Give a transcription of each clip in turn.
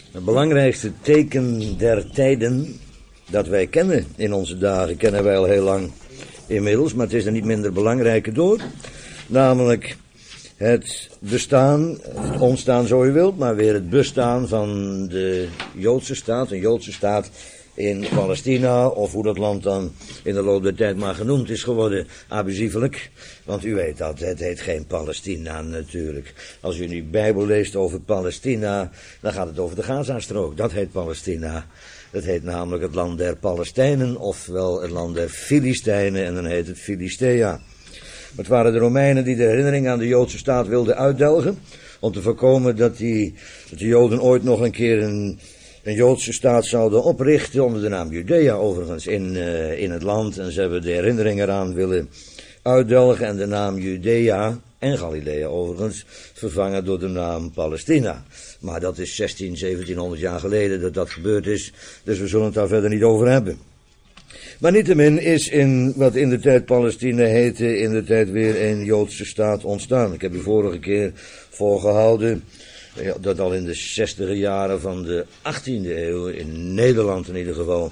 Het belangrijkste teken der tijden dat wij kennen in onze dagen, kennen wij al heel lang inmiddels, maar het is er niet minder belangrijke door. Namelijk het bestaan, het ontstaan zo u wilt, maar weer het bestaan van de Joodse staat, een Joodse staat in Palestina, of hoe dat land dan in de loop der tijd maar genoemd is geworden, abusievelijk. Want u weet dat, het heet geen Palestina natuurlijk. Als u nu de Bijbel leest over Palestina, dan gaat het over de Gazastrook. Dat heet Palestina. Het heet namelijk het land der Palestijnen, ofwel het land der Filistijnen, en dan heet het Filistea. Het waren de Romeinen die de herinnering aan de Joodse staat wilden uitdelgen, om te voorkomen dat de Joden ooit nog een keer een Joodse staat zouden oprichten, onder de naam Judea overigens, in het land. En ze hebben de herinnering eraan willen uitdelgen en de naam Judea en Galilea overigens vervangen door de naam Palestina. Maar dat is 1700 jaar geleden dat dat gebeurd is, dus we zullen het daar verder niet over hebben. Maar niettemin is in wat in de tijd Palestina heette, in de tijd weer een Joodse staat ontstaan. Ik heb u vorige keer voorgehouden dat al in de 60e jaren van de 18e eeuw, in Nederland in ieder geval,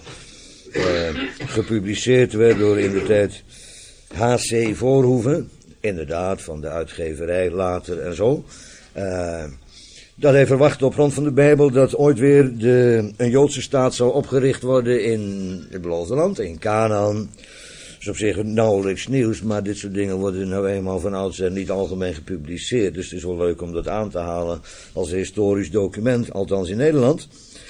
gepubliceerd werd door in de tijd H.C. Voorhoeven, inderdaad van de uitgeverij later en zo. Dat hij verwachtte op grond van de Bijbel dat ooit weer een Joodse staat zou opgericht worden in het beloofde land, in Canaan. Dat is op zich nauwelijks nieuws, maar dit soort dingen worden nou eenmaal van oudsher niet algemeen gepubliceerd. Dus het is wel leuk om dat aan te halen als historisch document, althans in Nederland.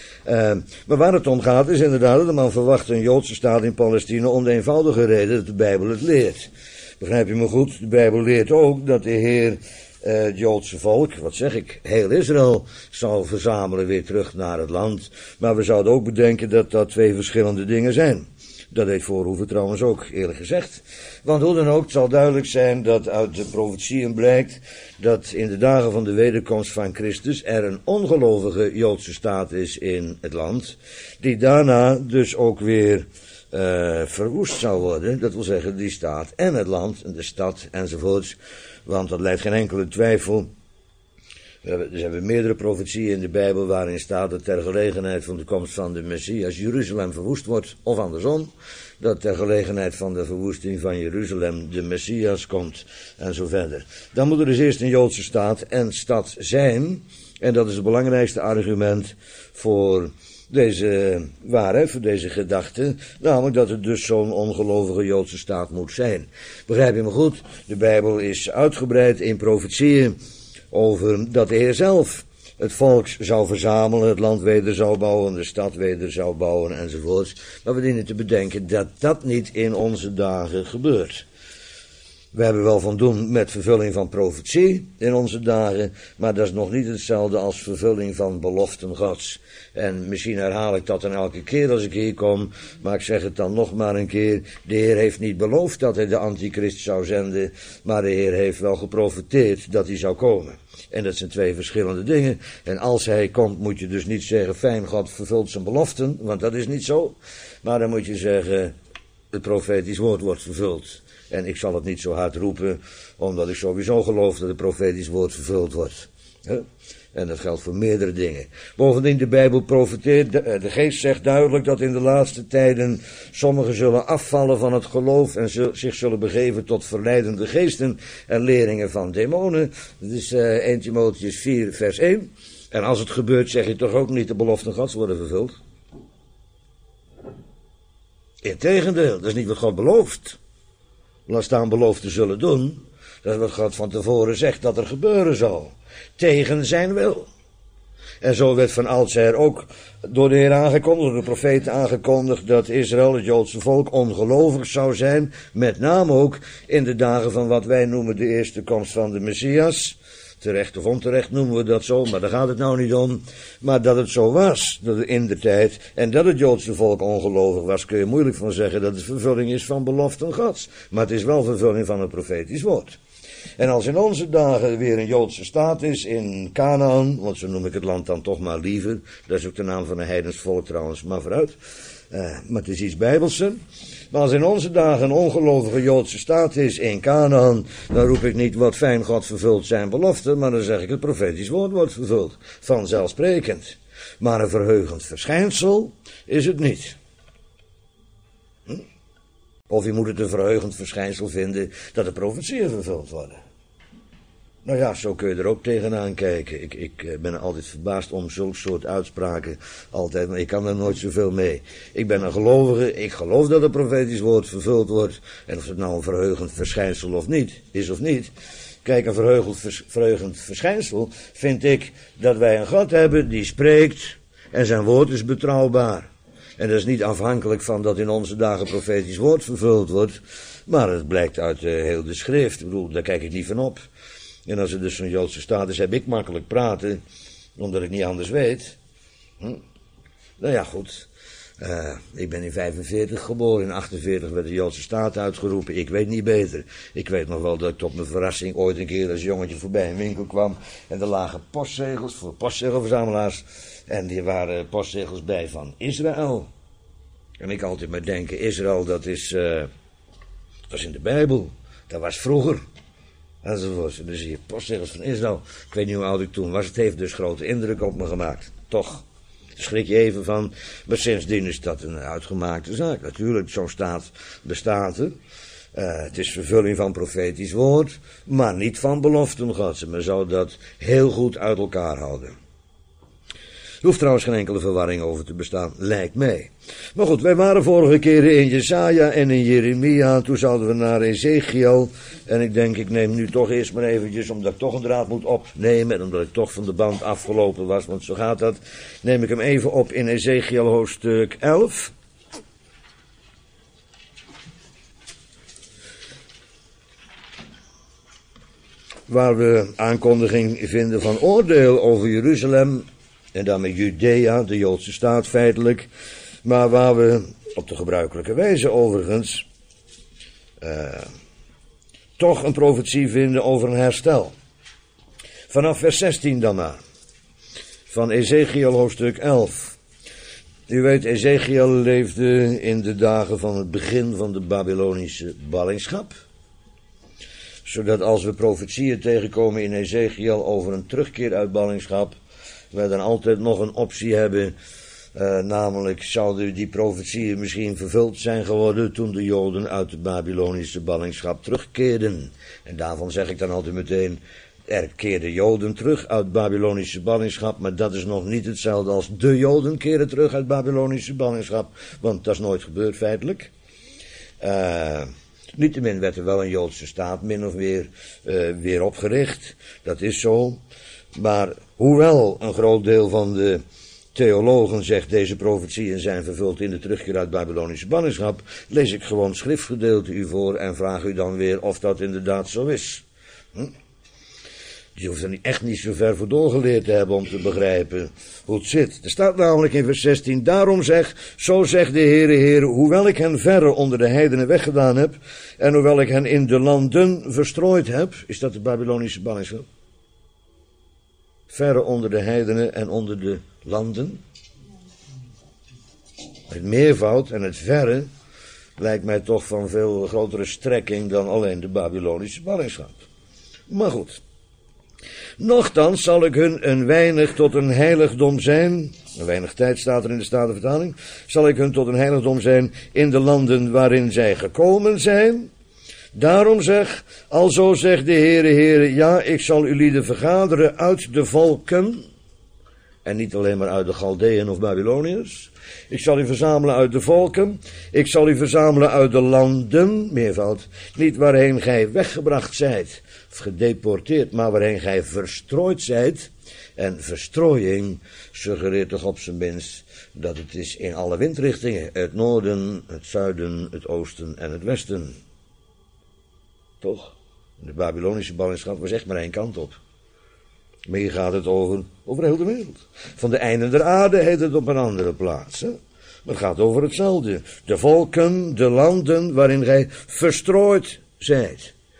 Maar waar het om gaat is inderdaad dat de man verwacht een Joodse staat in Palestina om de eenvoudige reden dat de Bijbel het leert. Begrijp je me goed? De Bijbel leert ook dat de Heer het Joodse volk, wat zeg ik, heel Israël zou verzamelen weer terug naar het land. Maar we zouden ook bedenken dat dat twee verschillende dingen zijn. Dat deed Voorhoeven trouwens ook, eerlijk gezegd. Want hoe dan ook, het zal duidelijk zijn dat uit de profetieën blijkt dat in de dagen van de wederkomst van Christus er een ongelovige Joodse staat is in het land, die daarna dus ook weer verwoest zou worden. Dat wil zeggen, die staat en het land, en de stad enzovoorts. Want dat lijdt geen enkele twijfel. Er zijn meerdere profetieën in de Bijbel waarin staat dat ter gelegenheid van de komst van de Messias Jeruzalem verwoest wordt, of andersom, dat ter gelegenheid van de verwoesting van Jeruzalem de Messias komt en zo verder. Dan moet er dus eerst een Joodse staat en stad zijn, en dat is het belangrijkste argument voor deze waarheid, voor deze gedachte, namelijk dat het dus zo'n ongelovige Joodse staat moet zijn. Begrijp je me goed? De Bijbel is uitgebreid in profetieën over dat de Heer zelf het volk zou verzamelen, het land weder zou bouwen, de stad weder zou bouwen enzovoorts. Maar we dienen te bedenken dat dat niet in onze dagen gebeurt. We hebben wel van doen met vervulling van profetie in onze dagen, maar dat is nog niet hetzelfde als vervulling van beloften Gods. En misschien herhaal ik dat dan elke keer als ik hier kom, maar ik zeg het dan nog maar een keer. De Heer heeft niet beloofd dat hij de antichrist zou zenden, maar de Heer heeft wel geprofeteerd dat hij zou komen. En dat zijn twee verschillende dingen. En als hij komt moet je dus niet zeggen, fijn, God vervult zijn beloften, want dat is niet zo. Maar dan moet je zeggen, het profetisch woord wordt vervuld. En ik zal het niet zo hard roepen, omdat ik sowieso geloof dat het profetisch woord vervuld wordt. En dat geldt voor meerdere dingen. Bovendien, de Bijbel profeteert, de geest zegt duidelijk dat in de laatste tijden sommigen zullen afvallen van het geloof en zich zullen begeven tot verleidende geesten en leringen van demonen. Dat is 1 Timotheüs 4 vers 1. En als het gebeurt, zeg je toch ook niet de beloften Gods worden vervuld? Integendeel, dat is niet wat God belooft. Laat staan beloofd te zullen doen. Dat is wat God van tevoren zegt dat er gebeuren zal. Tegen zijn wil. En zo werd van oudsher ook door de Heer aangekondigd, door de profeten aangekondigd, dat Israël, het Joodse volk, ongelovig zou zijn. Met name ook in de dagen van wat wij noemen de eerste komst van de Messias. Terecht of onterecht noemen we dat zo, maar daar gaat het nou niet om. Maar dat het zo was, dat in de tijd, en dat het Joodse volk ongelovig was, kun je moeilijk van zeggen dat het vervulling is van beloften Gods. Maar het is wel vervulling van het profetisch woord. En als in onze dagen weer een Joodse staat is in Canaan, want zo noem ik het land dan toch maar liever, dat is ook de naam van een heidens volk trouwens, maar vooruit. Maar het is iets bijbelser. Maar als in onze dagen een ongelovige Joodse staat is in Canaan, dan roep ik niet wat fijn God vervult zijn belofte, maar dan zeg ik het profetisch woord wordt vervuld. Vanzelfsprekend. Maar een verheugend verschijnsel is het niet. Of je moet het een verheugend verschijnsel vinden dat de profetieën vervuld worden. Nou ja, zo kun je er ook tegenaan kijken. Ik ben altijd verbaasd om zulke soort uitspraken. Altijd, maar ik kan er nooit zoveel mee. Ik ben een gelovige, ik geloof dat het profetisch woord vervuld wordt. En of het nou een verheugend verschijnsel of niet, is of niet. Kijk, een verheugend verschijnsel vind ik dat wij een God hebben die spreekt en zijn woord is betrouwbaar. En dat is niet afhankelijk van dat in onze dagen profetisch woord vervuld wordt, maar het blijkt uit heel de schrift. Ik bedoel, daar kijk ik niet van op. En als er dus zo'n Joodse staat is, heb ik makkelijk praten, omdat ik niet anders weet. Nou ja, goed. Ik ben in 45 geboren, in 48 werd de Joodse staat uitgeroepen. Ik weet niet beter. Ik weet nog wel dat ik tot mijn verrassing ooit een keer als jongetje voorbij een winkel kwam. En er lagen postzegels voor postzegelverzamelaars. En die waren postzegels bij van Israël. En ik altijd maar denken, Israël dat is in de Bijbel. Dat was vroeger. Enzovoort. En dan zie je postzegels van Israël. Ik weet niet hoe oud ik toen was. Het heeft dus grote indruk op me gemaakt. Toch. Daar schrik je even van. Maar sindsdien is dat een uitgemaakte zaak. Natuurlijk, zo'n staat bestaat er. Het is vervulling van profetisch woord. Maar niet van beloften Gods. Men zou dat heel goed uit elkaar houden. Er hoeft trouwens geen enkele verwarring over te bestaan, lijkt mij. Maar goed, wij waren vorige keren in Jesaja en in Jeremia. Toen zouden we naar Ezekiel. En ik denk, ik neem nu toch eerst maar eventjes, omdat ik toch een draad moet opnemen. En omdat ik toch van de band afgelopen was, want zo gaat dat. Neem ik hem even op in Ezekiel hoofdstuk 11. Waar we aankondiging vinden van oordeel over Jeruzalem. En daarmee Judea, de Joodse staat feitelijk. Maar waar we op de gebruikelijke wijze overigens toch een profetie vinden over een herstel. Vanaf vers 16 dan maar. Van Ezekiel hoofdstuk 11. U weet, Ezekiel leefde in de dagen van het begin van de Babylonische ballingschap. Zodat als we profetieën tegenkomen in Ezekiel over een terugkeer uit ballingschap, wij dan altijd nog een optie hebben, namelijk zouden die profetieën misschien vervuld zijn geworden toen de Joden uit de Babylonische ballingschap terugkeerden. En daarvan zeg ik dan altijd meteen, er keerden Joden terug uit Babylonische ballingschap, maar dat is nog niet hetzelfde als de Joden keren terug uit Babylonische ballingschap, want dat is nooit gebeurd feitelijk. Niettemin werd er wel een Joodse staat min of meer weer opgericht, dat is zo. Maar hoewel een groot deel van de theologen zegt deze profetieën zijn vervuld in de terugkeer uit Babylonische ballingschap, lees ik gewoon schriftgedeelte u voor en vraag u dan weer of dat inderdaad zo is. Je hoeft er echt niet zo ver voor doorgeleerd te hebben om te begrijpen hoe het zit. Er staat namelijk in vers 16, daarom zo zegt de Heere, hoewel ik hen verre onder de heidenen weggedaan heb, en hoewel ik hen in de landen verstrooid heb, is dat de Babylonische ballingschap? Verre onder de heidenen en onder de landen. Het meervoud en het verre lijkt mij toch van veel grotere strekking dan alleen de Babylonische ballingschap. Maar goed. Nochtans zal ik hun een weinig tot een heiligdom zijn. Een weinig tijd staat er in de Statenvertaling. Zal ik hun tot een heiligdom zijn in de landen waarin zij gekomen zijn. Daarom alzo zegt de Heere, ja, ik zal u lieden vergaderen uit de volken. En niet alleen maar uit de Galdeën of Babyloniërs. Ik zal u verzamelen uit de volken. Ik zal u verzamelen uit de landen, meervoud. Niet waarheen gij weggebracht zijt, of gedeporteerd, maar waarheen gij verstrooid zijt. En verstrooiing suggereert toch op zijn minst dat het is in alle windrichtingen. Het noorden, het zuiden, het oosten en het westen. Toch? De Babylonische ballingschap was echt maar één kant op. Maar hier gaat het over heel de wereld. Van de einden der aarde heet het op een andere plaats. Hè? Maar het gaat over hetzelfde. De volken, de landen waarin gij verstrooid zijt.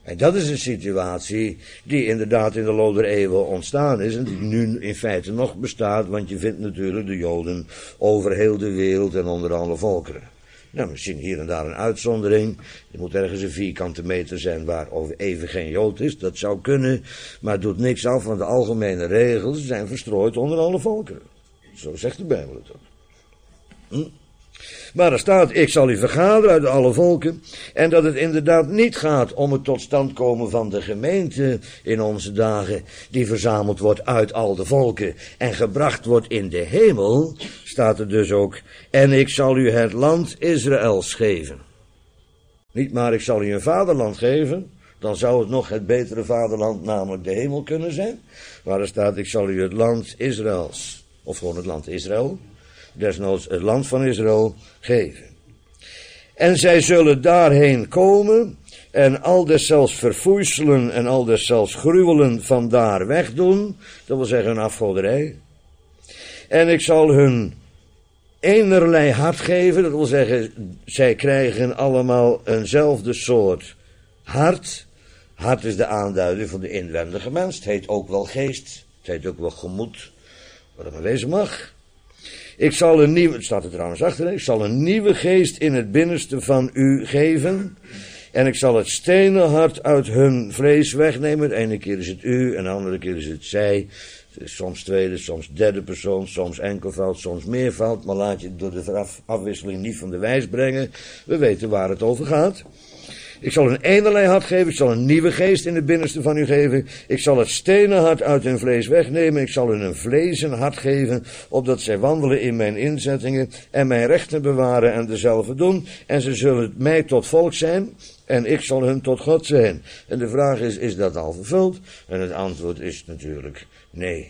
En dat is een situatie die inderdaad in de loop der eeuwen ontstaan is en die nu in feite nog bestaat, want je vindt natuurlijk de Joden over heel de wereld en onder alle volkeren. Nou, misschien hier en daar een uitzondering. Er moet ergens een vierkante meter zijn waar even geen Jood is. Dat zou kunnen, maar het doet niks af, want de algemene regels zijn verstrooid onder alle volkeren. Zo zegt de Bijbel het ook. Maar er staat, ik zal u vergaderen uit alle volken. En dat het inderdaad niet gaat om het tot stand komen van de gemeente in onze dagen, die verzameld wordt uit al de volken en gebracht wordt in de hemel, staat er dus ook, en ik zal u het land Israëls geven. Niet maar ik zal u een vaderland geven, dan zou het nog het betere vaderland, namelijk de hemel, kunnen zijn. Maar er staat, ik zal u het land Israëls, of gewoon het land Israël, desnoods het land van Israël, geven. En zij zullen daarheen komen en al deszelfs verfoeiselen en al deszelfs gruwelen vandaar wegdoen, dat wil zeggen een afgoderij. En ik zal hun eenerlei hart geven, dat wil zeggen, zij krijgen allemaal eenzelfde soort hart. Hart is de aanduiding van de inwendige mens, het heet ook wel geest, het heet ook wel gemoed, wat het maar wezen mag. Ik zal een nieuwe, het staat er trouwens achter, ik zal een nieuwe geest in het binnenste van u geven. En ik zal het stenen hart uit hun vlees wegnemen. De ene keer is het u, en de andere keer is het zij. Soms tweede, soms derde persoon, soms enkelvoud, soms meervoud. Maar laat je door de afwisseling niet van de wijs brengen. We weten waar het over gaat. Ik zal een eenerlei hart geven, ik zal een nieuwe geest in het binnenste van u geven. Ik zal het stenen hart uit hun vlees wegnemen. Ik zal hun een vlezen hart geven, opdat zij wandelen in mijn inzettingen en mijn rechten bewaren en dezelfde doen. En ze zullen mij tot volk zijn en ik zal hun tot God zijn. En de vraag is dat al vervuld? En het antwoord is natuurlijk nee.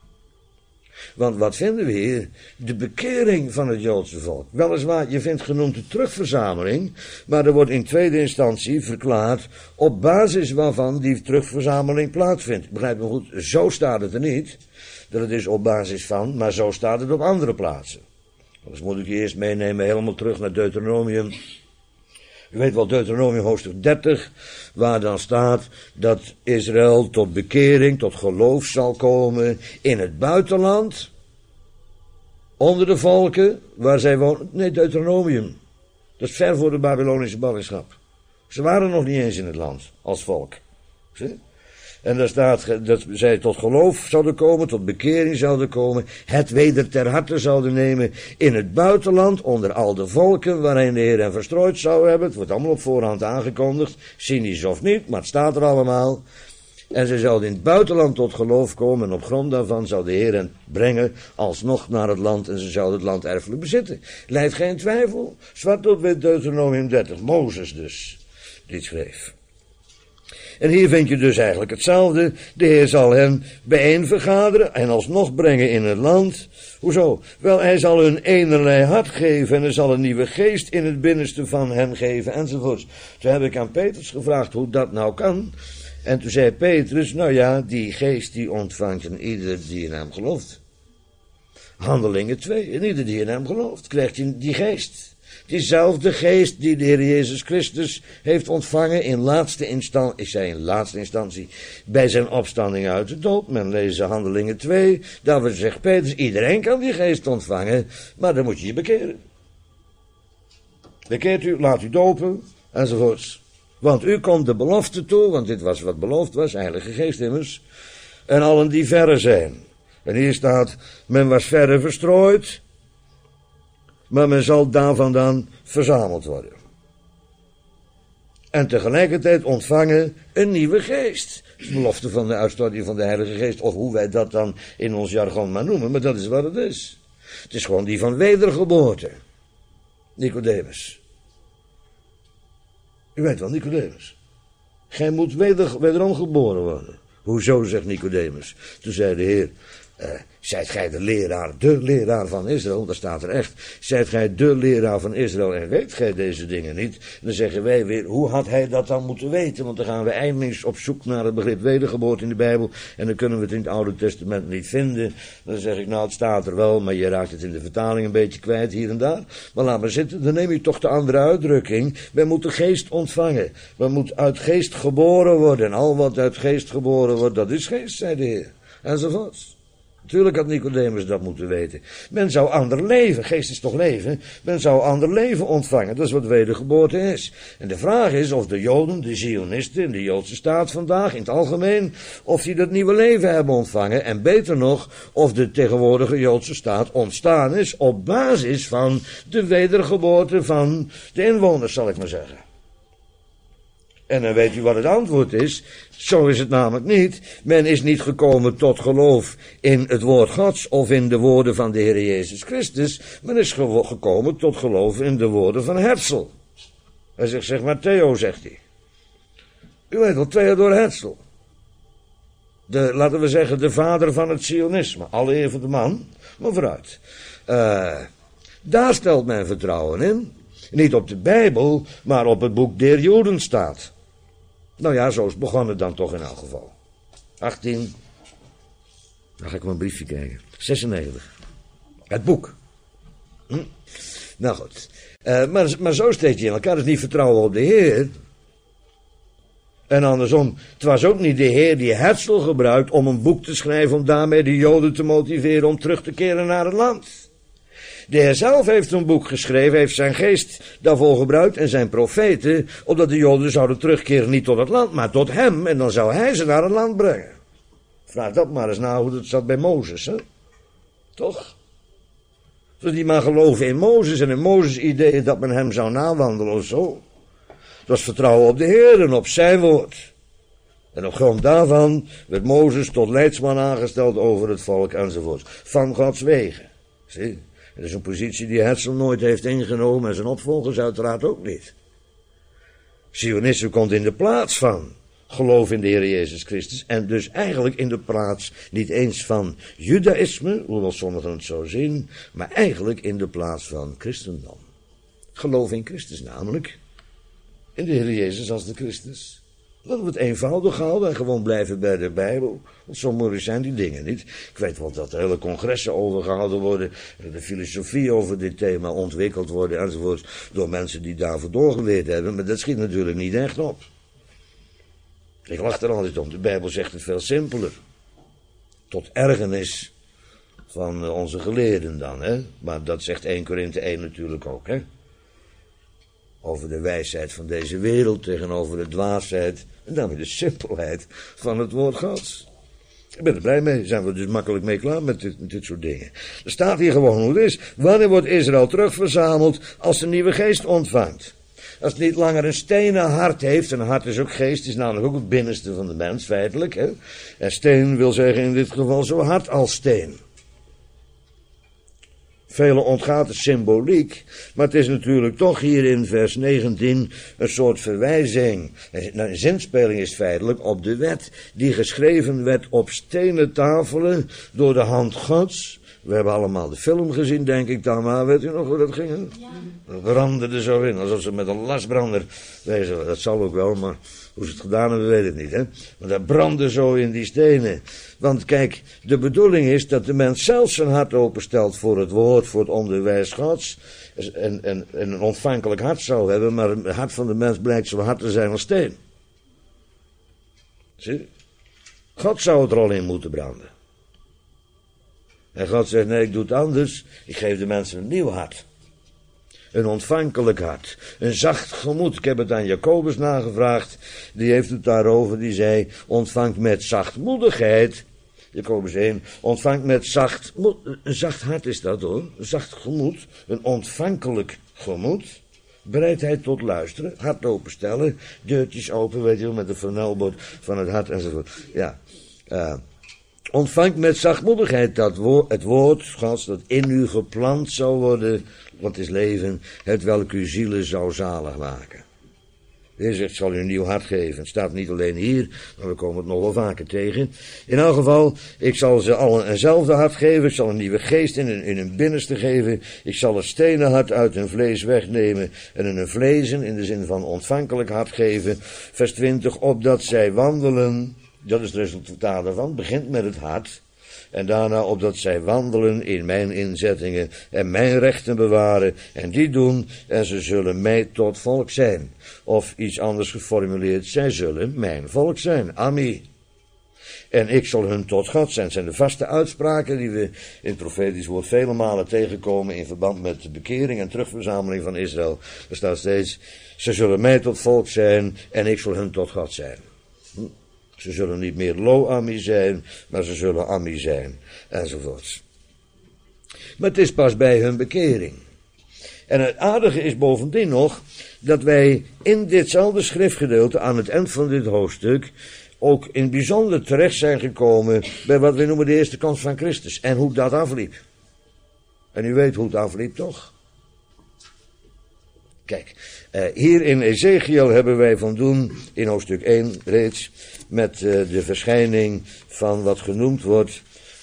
Want wat vinden we hier? De bekering van het Joodse volk. Weliswaar, je vindt genoemd de terugverzameling, maar er wordt in tweede instantie verklaard op basis waarvan die terugverzameling plaatsvindt. Begrijp me goed, zo staat het er niet, dat het is op basis van, maar zo staat het op andere plaatsen. Dus moet ik je eerst meenemen helemaal terug naar Deuteronomium. U weet wel, Deuteronomium hoofdstuk 30, waar dan staat dat Israël tot bekering, tot geloof zal komen in het buitenland, onder de volken waar zij wonen. Nee, Deuteronomium. Dat is ver voor de Babylonische ballingschap. Ze waren nog niet eens in het land, als volk. Zie? En daar staat dat zij tot geloof zouden komen, tot bekering zouden komen, het weder ter harte zouden nemen in het buitenland, onder al de volken waarin de Heer hen verstrooid zou hebben. Het wordt allemaal op voorhand aangekondigd, cynisch of niet, maar het staat er allemaal. En zij zouden in het buitenland tot geloof komen en op grond daarvan zou de Heer hen brengen alsnog naar het land en ze zouden het land erfelijk bezitten. Lijdt geen twijfel, zwart op wit Deuteronomium 30, Mozes dus, die schreef. En hier vind je dus eigenlijk hetzelfde. De Heer zal hen bijeen vergaderen en alsnog brengen in het land. Hoezo? Wel, hij zal hun eenerlei hart geven en hij zal een nieuwe geest in het binnenste van hen geven enzovoorts. Toen heb ik aan Petrus gevraagd hoe dat nou kan. En toen zei Petrus, nou ja, die geest die ontvangt en ieder die in hem gelooft. Handelingen 2, en ieder die in hem gelooft, krijgt die geest. Diezelfde geest die de Heer Jezus Christus heeft ontvangen in laatste instantie, bij zijn opstanding uit de dood. Men leest Handelingen 2, daar zegt Petrus, iedereen kan die geest ontvangen, maar dan moet je je bekeren. Bekeert u, laat u dopen, enzovoorts. Want u komt de belofte toe, want dit was wat beloofd was, Heilige Geest immers, en allen die verre zijn. En hier staat, men was verre verstrooid, maar men zal daar vandaan verzameld worden. En tegelijkertijd ontvangen een nieuwe geest. Dat is de belofte van de uitstorting van de Heilige Geest, of hoe wij dat dan in ons jargon maar noemen, maar dat is wat het is. Het is gewoon die van wedergeboorte. Nicodemus. U weet wel, Nicodemus. Gij moet wederom geboren worden. Hoezo, zegt Nicodemus. Toen zei de Heer, Zijt gij de leraar van Israël? Dat staat er echt. Zijt gij de leraar van Israël en weet gij deze dingen niet? Dan zeggen wij weer, hoe had hij dat dan moeten weten? Want dan gaan we eindelings op zoek naar het begrip wedergeboorte in de Bijbel. En dan kunnen we het in het Oude Testament niet vinden. Dan zeg ik, nou het staat er wel, maar je raakt het in de vertaling een beetje kwijt hier en daar. Maar laat maar zitten, dan neem je toch de andere uitdrukking. Wij moeten geest ontvangen. We moeten uit geest geboren worden. En al wat uit geest geboren wordt, dat is geest, zei de Heer. Enzovoorts. Natuurlijk had Nicodemus dat moeten weten. Men zou ander leven, geest is toch leven, men zou ander leven ontvangen. Dat is wat wedergeboorte is. En de vraag is of de Joden, de Zionisten in de Joodse staat vandaag, in het algemeen, of die dat nieuwe leven hebben ontvangen. En beter nog, of de tegenwoordige Joodse staat ontstaan is op basis van de wedergeboorte van de inwoners, zal ik maar zeggen. En dan weet u wat het antwoord is. Zo is het namelijk niet. Men is niet gekomen tot geloof in het woord Gods of in de woorden van de Heer Jezus Christus. Men is gekomen tot geloof in de woorden van Herzl. Hij zegt, zeg maar Theo, zegt hij. U weet wel, Theodor Herzl. Laten we zeggen, de vader van het Zionisme. Alle eer voor de man, maar vooruit. Daar stelt men vertrouwen in. Niet op de Bijbel, maar op het boek der Joden staat. Nou ja, zo is het begonnen dan toch in elk geval. 18, dan ga ik mijn briefje kijken. 96. Het boek. Nou goed. Maar zo steek je in elkaar. Dat is niet vertrouwen op de Heer. En andersom, het was ook niet de Heer die Herzl gebruikt om een boek te schrijven om daarmee de Joden te motiveren om terug te keren naar het land. De Heer zelf heeft een boek geschreven, heeft zijn geest daarvoor gebruikt en zijn profeten, opdat de Joden zouden terugkeren niet tot het land, maar tot hem, en dan zou hij ze naar het land brengen. Vraag dat maar eens na hoe het zat bij Mozes, hè? Toch? Dus die maar geloven in Mozes en in Mozes' ideeën dat men hem zou nawandelen of zo. Dat was vertrouwen op de Heer en op zijn woord. En op grond daarvan werd Mozes tot leidsman aangesteld over het volk enzovoort. Van Gods wegen. Zie? Dat is een positie die Herzl nooit heeft ingenomen en zijn opvolgers uiteraard ook niet. Zionisme komt in de plaats van geloof in de Heer Jezus Christus en dus eigenlijk in de plaats niet eens van Judaïsme, hoewel sommigen het zo zien, maar eigenlijk in de plaats van christendom. Geloof in Christus namelijk, in de Heer Jezus als de Christus. Laten we het eenvoudig houden en gewoon blijven bij de Bijbel. Want zo moeilijk zijn die dingen niet. Ik weet wel dat er hele congressen over gehouden worden. De filosofie over dit thema ontwikkeld worden enzovoort. Door mensen die daarvoor doorgeleerd hebben. Maar dat schiet natuurlijk niet echt op. Ik lach er altijd om. De Bijbel zegt het veel simpeler. Tot ergernis van onze geleerden dan. Hè? Maar dat zegt 1 Korinthe 1 natuurlijk ook. Hè? Over de wijsheid van deze wereld tegenover de dwaasheid en daarmee de simpelheid van het woord Gods. Ik ben er blij mee, zijn we dus makkelijk mee klaar met dit soort dingen. Er staat hier gewoon hoe het is. Wanneer wordt Israël terugverzameld als de nieuwe geest ontvangt? Als het niet langer een stenen hart heeft, en een hart is ook geest, is namelijk ook het binnenste van de mens feitelijk. Hè? En steen wil zeggen in dit geval zo hard als steen. Velen ontgaat de symboliek, maar het is natuurlijk toch hier in vers 19 een soort verwijzing. Een zinspeling is feitelijk op de wet die geschreven werd op stenen tafelen door de hand Gods. We hebben allemaal de film gezien, denk ik dan, maar weet u nog hoe dat ging? Hè? Ja. Dat brandde er zo in, alsof ze met een lasbrander wezen. Dat zal ook wel, maar hoe ze het gedaan hebben, weet ik niet. Hè? Maar dat brandde zo in die stenen. Want kijk, de bedoeling is dat de mens zelf zijn hart openstelt voor het woord, voor het onderwijs Gods. En een ontvankelijk hart zou hebben, maar het hart van de mens blijkt zo hard te zijn als steen. Zie? God zou het er al in moeten branden. En God zegt, nee, ik doe het anders. Ik geef de mensen een nieuw hart. Een ontvankelijk hart. Een zacht gemoed. Ik heb het aan Jacobus nagevraagd. Die heeft het daarover. Die zei, ontvangt met zachtmoedigheid. Jacobus 1. Ontvangt met een zacht hart is dat hoor. Een zacht gemoed. Een ontvankelijk gemoed. Bereidheid tot luisteren. Hart openstellen. Deurtjes open, weet je wel, met een flanelbord van het hart enzovoort. Ja. Ontvangt met zachtmoedigheid het woord Gods dat in u geplant zou worden, wat is leven, het welk uw zielen zou zalig maken. De Heer zegt, ik zal u een nieuw hart geven. Het staat niet alleen hier, maar we komen het nog wel vaker tegen. In elk geval, ik zal ze allen eenzelfde hart geven. Ik zal een nieuwe geest in hun binnenste geven. Ik zal het stenen hart uit hun vlees wegnemen en hun vlezen, in de zin van ontvankelijk hart geven. Vers 20, opdat zij wandelen. Dat is het resultaat daarvan. Het begint met het hart. En daarna opdat zij wandelen in mijn inzettingen en mijn rechten bewaren en die doen en ze zullen mij tot volk zijn. Of iets anders geformuleerd, zij zullen mijn volk zijn. Amen. En ik zal hun tot God zijn. Dat zijn de vaste uitspraken die we in het profetisch woord vele malen tegenkomen in verband met de bekering en terugverzameling van Israël. Er staat steeds, ze zullen mij tot volk zijn en ik zal hun tot God zijn. Ze zullen niet meer Lo-Ami zijn, maar ze zullen Ami zijn, enzovoorts. Maar het is pas bij hun bekering. En het aardige is bovendien nog, dat wij in ditzelfde schriftgedeelte aan het eind van dit hoofdstuk ook in het bijzonder terecht zijn gekomen bij wat we noemen de eerste komst van Christus. En hoe dat afliep. En u weet hoe het afliep, toch? Kijk, hier in Ezekiel hebben wij van doen, in hoofdstuk 1 reeds, met de verschijning van wat genoemd wordt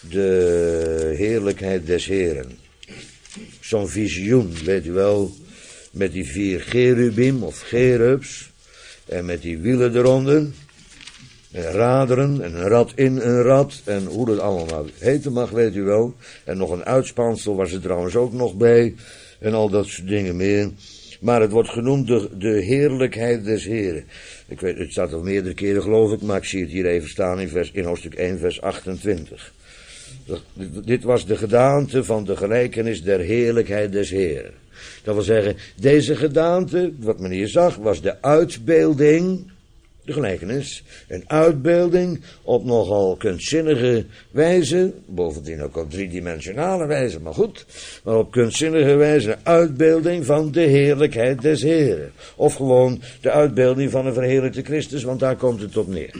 de heerlijkheid des Heren. Zo'n visioen, weet u wel, met die 4 cherubim of cherubs, en met die wielen eronder, en raderen, en een rad in een rad, en hoe dat allemaal heten mag, weet u wel. En nog een uitspansel was er trouwens ook nog bij, en al dat soort dingen meer. Maar het wordt genoemd de heerlijkheid des Heren. Ik weet, het staat al meerdere keren geloof ik, maar ik zie het hier even staan in hoofdstuk 1 vers 28. Dit was de gedaante van de gelijkenis der heerlijkheid des Heren. Dat wil zeggen, deze gedaante, wat men hier zag, was de uitbeelding, de gelijkenis, een uitbeelding op nogal kunstzinnige wijze, bovendien ook op driedimensionale wijze, maar goed, maar op kunstzinnige wijze een uitbeelding van de heerlijkheid des Heren. Of gewoon de uitbeelding van een verheerlijkte Christus, want daar komt het op neer.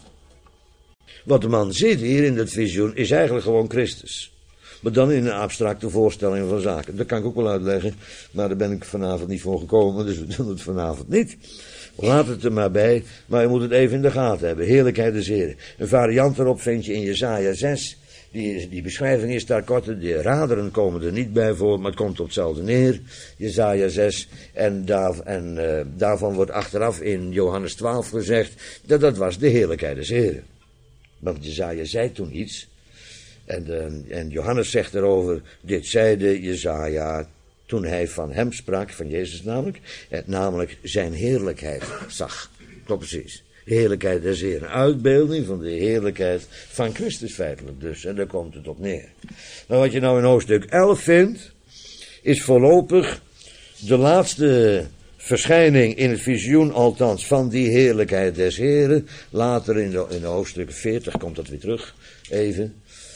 Wat de man ziet hier in dat visioen is eigenlijk gewoon Christus. Maar dan in een abstracte voorstelling van zaken. Dat kan ik ook wel uitleggen, maar daar ben ik vanavond niet voor gekomen, dus we doen het vanavond niet. Laat het er maar bij, maar je moet het even in de gaten hebben. Heerlijkheid des Heren. Een variant daarop vind je in Jesaja 6. Die beschrijving is daar kort. De raderen komen er niet bij voor, maar het komt op hetzelfde neer. Jesaja 6. En daarvan wordt achteraf in Johannes 12 gezegd dat was de heerlijkheid des Heren. Want Jesaja zei toen iets. En Johannes zegt erover, dit zeide Jesaja toen hij van hem sprak, van Jezus namelijk zijn heerlijkheid zag. Klopt precies. De heerlijkheid des Heren. Een uitbeelding van de heerlijkheid van Christus feitelijk dus. En daar komt het op neer. Nou, wat je nou in hoofdstuk 11 vindt, is voorlopig de laatste verschijning in het visioen althans van die heerlijkheid des Heren. Later in de hoofdstuk 40 komt dat weer terug, even.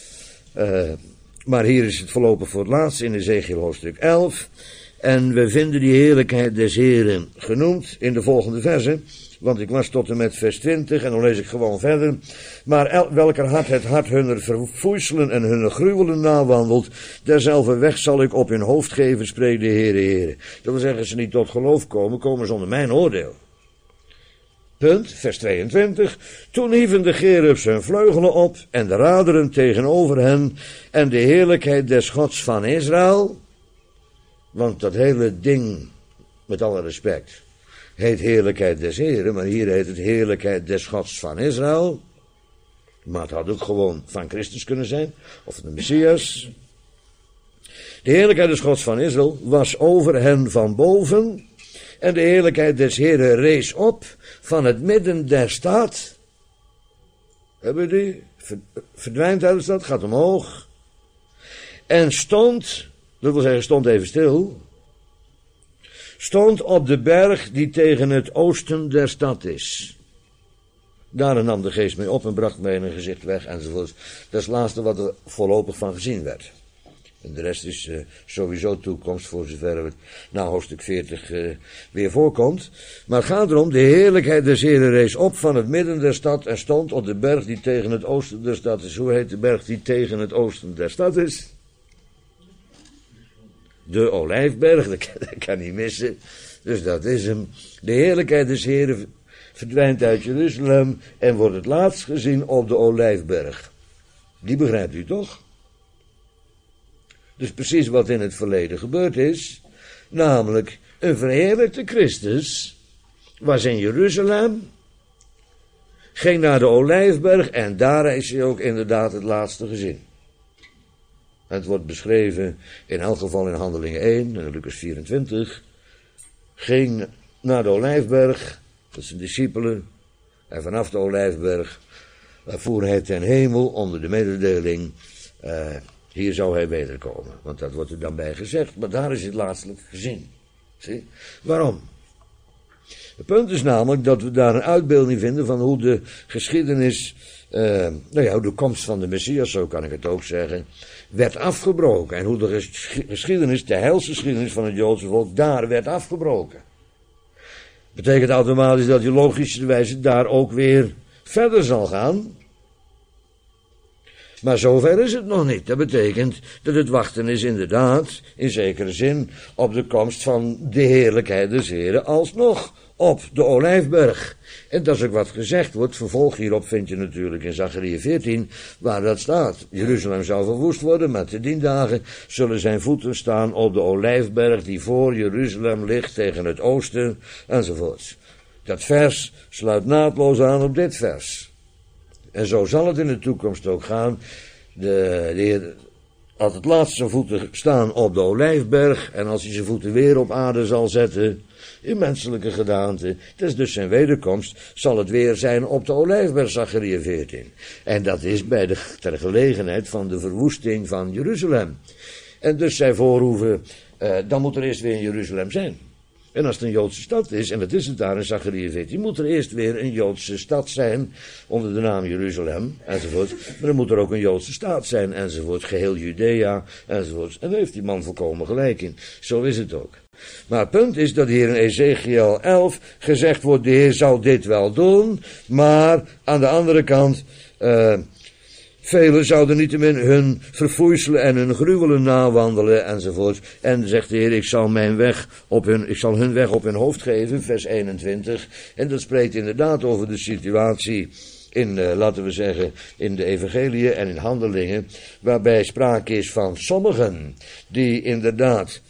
Maar hier is het voorlopig voor het laatst in Ezekiel hoofdstuk 11. En we vinden die heerlijkheid des Heren genoemd in de volgende versen. Want ik was tot en met vers 20 en dan lees ik gewoon verder. Maar welker hart het hart hunner verfoeiselen en hunner gruwelen nawandelt, derzelfde weg zal ik op hun hoofd geven, spreekt de Heere. Dat wil zeggen, als ze niet tot geloof komen, komen ze onder mijn oordeel. Punt, vers 22. Toen hieven de cherubs hun vleugelen op en de raderen tegenover hen en de heerlijkheid des Gods van Israël. Want dat hele ding, met alle respect, heet heerlijkheid des Heren, maar hier heet het heerlijkheid des Gods van Israël. Maar het had ook gewoon van Christus kunnen zijn, of de Messias. De heerlijkheid des Gods van Israël was over hen van boven. En de heerlijkheid des Heren rees op van het midden der stad. Hebben we die? Verdwijnt uit de stad, gaat omhoog. En stond, dat wil zeggen stond even stil. Stond op de berg die tegen het oosten der stad is. Daar nam de geest mee op en bracht mij in een gezicht weg enzovoort. Dat is het laatste wat er voorlopig van gezien werd. En de rest is sowieso toekomst voor zover het na hoofdstuk 40 weer voorkomt. Maar het gaat erom, de heerlijkheid des Heren rees op van het midden der stad en stond op de berg die tegen het oosten der stad is. Hoe heet de berg die tegen het oosten der stad is? de Olijfberg, dat kan niet missen. Dus dat is hem. De heerlijkheid des Heren verdwijnt uit Jeruzalem en wordt het laatst gezien op de Olijfberg. Die begrijpt u toch? Dus precies wat in het verleden gebeurd is, namelijk een verheerlijkte Christus was in Jeruzalem, ging naar de Olijfberg en daar is hij ook inderdaad het laatste gezien. Het wordt beschreven in elk geval in Handelingen 1 en Lucas 24, ging naar de Olijfberg, dat zijn discipelen, en vanaf de Olijfberg voer hij ten hemel onder de mededeling, hier zou hij wederkomen. Want dat wordt er dan bij gezegd, maar daar is het laatstelijk gezien. Zie? Waarom? Het punt is namelijk dat we daar een uitbeelding vinden van hoe de geschiedenis, hoe de komst van de Messias, zo kan ik het ook zeggen, werd afgebroken. En hoe de geschiedenis, de heilsgeschiedenis van het Joodse volk, daar werd afgebroken. Betekent automatisch dat je logischerwijze daar ook weer verder zal gaan. Maar zover is het nog niet. Dat betekent dat het wachten is inderdaad, in zekere zin, op de komst van de heerlijkheid des Heren alsnog op de Olijfberg. En dat is ook wat gezegd wordt. Vervolg hierop vind je natuurlijk in Zachariah 14, waar dat staat. Jeruzalem zou verwoest worden, maar te dien dagen zullen zijn voeten staan op de Olijfberg die voor Jeruzalem ligt tegen het oosten, enzovoorts. Dat vers sluit naadloos aan op dit vers. En zo zal het in de toekomst ook gaan. De Heer had het laatst zijn voeten staan op de Olijfberg. En als hij zijn voeten weer op aarde zal zetten, in menselijke gedaante, dat is dus zijn wederkomst, zal het weer zijn op de Olijfberg, Zachariah 14. En dat is ter gelegenheid van de verwoesting van Jeruzalem. En dus zij voorhoeven, dan moet er eerst weer in Jeruzalem zijn. En als het een Joodse stad is, en dat is het daar in Zachariah 14, moet er eerst weer een Joodse stad zijn, onder de naam Jeruzalem, enzovoort. Maar dan moet er ook een Joodse staat zijn, enzovoort, geheel Judea, enzovoort. En daar heeft die man volkomen gelijk in. Zo is het ook. Maar het punt is dat hier in Ezekiel 11 gezegd wordt, de Heer zou dit wel doen, maar aan de andere kant, velen zouden niettemin hun verfoeiselen en hun gruwelen nawandelen, enzovoort. En zegt de Heer, ik zal hun weg op hun hoofd geven, vers 21. En dat spreekt inderdaad over de situatie in, laten we zeggen, in de evangeliën en in handelingen, waarbij sprake is van sommigen die inderdaad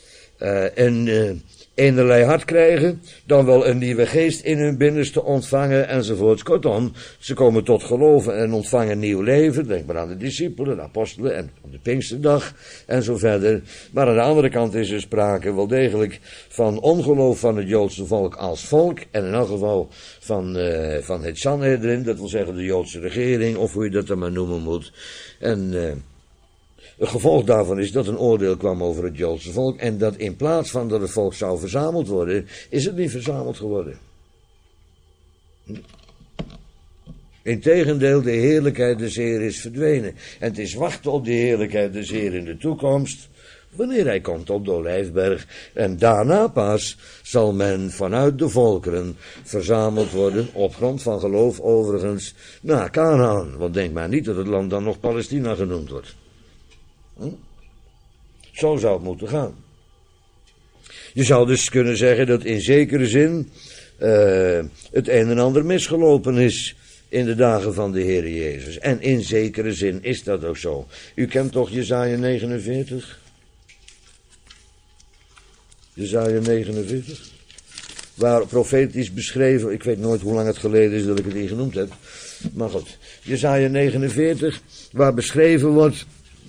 eenerlei hart krijgen, dan wel een nieuwe geest in hun binnenste ontvangen, enzovoort. Kortom, ze komen tot geloven en ontvangen nieuw leven. Denk maar aan de discipelen, de apostelen en op de Pinksterdag en zo verder. Maar aan de andere kant is er sprake wel degelijk van ongeloof van het Joodse volk als volk, en in elk geval van het Sanhedrin, dat wil zeggen de Joodse regering, of hoe je dat dan maar noemen moet. En het gevolg daarvan is dat een oordeel kwam over het Joodse volk, en dat in plaats van dat het volk zou verzameld worden, is het niet verzameld geworden. Integendeel, de heerlijkheid des Heer is verdwenen. En het is wachten op de heerlijkheid des Heer in de toekomst, wanneer hij komt op de Olijfberg. En daarna pas zal men vanuit de volkeren verzameld worden, op grond van geloof overigens, naar Kanaan. Want denk maar niet dat het land dan nog Palestina genoemd wordt. Zo zou het moeten gaan. Je zou dus kunnen zeggen dat in zekere zin het een en ander misgelopen is in de dagen van de Heer Jezus. En in zekere zin is dat ook zo. U kent toch Jesaja 49? Jesaja 49? Waar profetisch beschreven, ik weet nooit hoe lang het geleden is dat ik het hier genoemd heb. Maar goed, Jesaja 49, waar beschreven wordt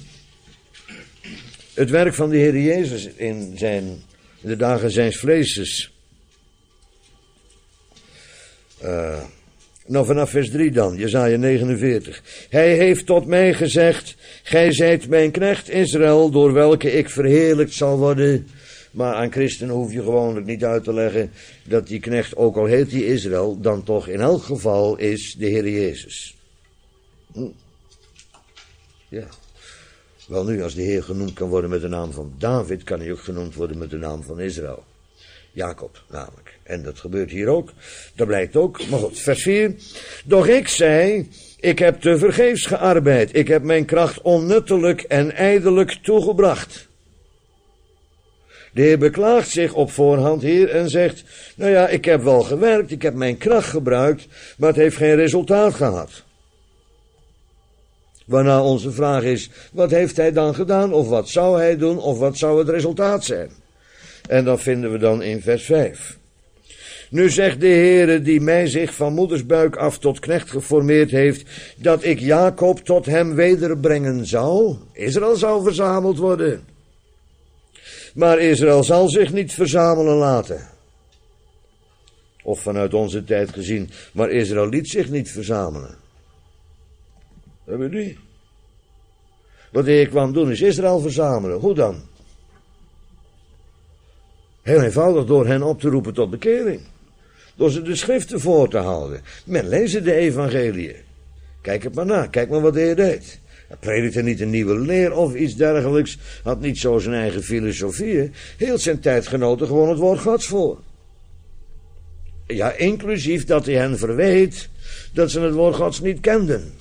het werk van de Heer Jezus in de dagen zijns vleeses. Vanaf vers 3 dan, Jesaja 49. Hij heeft tot mij gezegd, gij zijt mijn knecht Israël, door welke ik verheerlijkt zal worden. Maar aan christenen hoef je gewoonlijk niet uit te leggen dat die knecht, ook al heet die Israël, dan toch in elk geval is de Heer Jezus. Ja. Wel nu, als de Heer genoemd kan worden met de naam van David, kan hij ook genoemd worden met de naam van Israël. Jacob namelijk. En dat gebeurt hier ook. Dat blijkt ook. Maar goed, vers 4. Doch ik zei, ik heb tevergeefs gearbeid. Ik heb mijn kracht onnuttelijk en ijdelijk toegebracht. De Heer beklaagt zich op voorhand hier en zegt, nou ja, ik heb wel gewerkt, ik heb mijn kracht gebruikt, maar het heeft geen resultaat gehad. Waarna onze vraag is, wat heeft hij dan gedaan, of wat zou hij doen, of wat zou het resultaat zijn? En dat vinden we dan in vers 5. Nu zegt de Heere, die mij zich van moedersbuik af tot knecht geformeerd heeft, dat ik Jacob tot hem wederbrengen zou. Israël zou verzameld worden. Maar Israël zal zich niet verzamelen laten. Of vanuit onze tijd gezien, maar Israël liet zich niet verzamelen. Dat weet u. Wat de Heer kwam doen is Israël verzamelen. Hoe dan? Heel eenvoudig door hen op te roepen tot bekering. Door ze de schriften voor te houden. Men leest de evangeliën. Kijk het maar na. Kijk maar wat de Heer deed. Hij predikte niet een nieuwe leer of iets dergelijks. Had niet zo zijn eigen filosofieën. Hield zijn tijdgenoten gewoon het woord Gods voor. Ja, inclusief dat hij hen verweet dat ze het woord Gods niet kenden.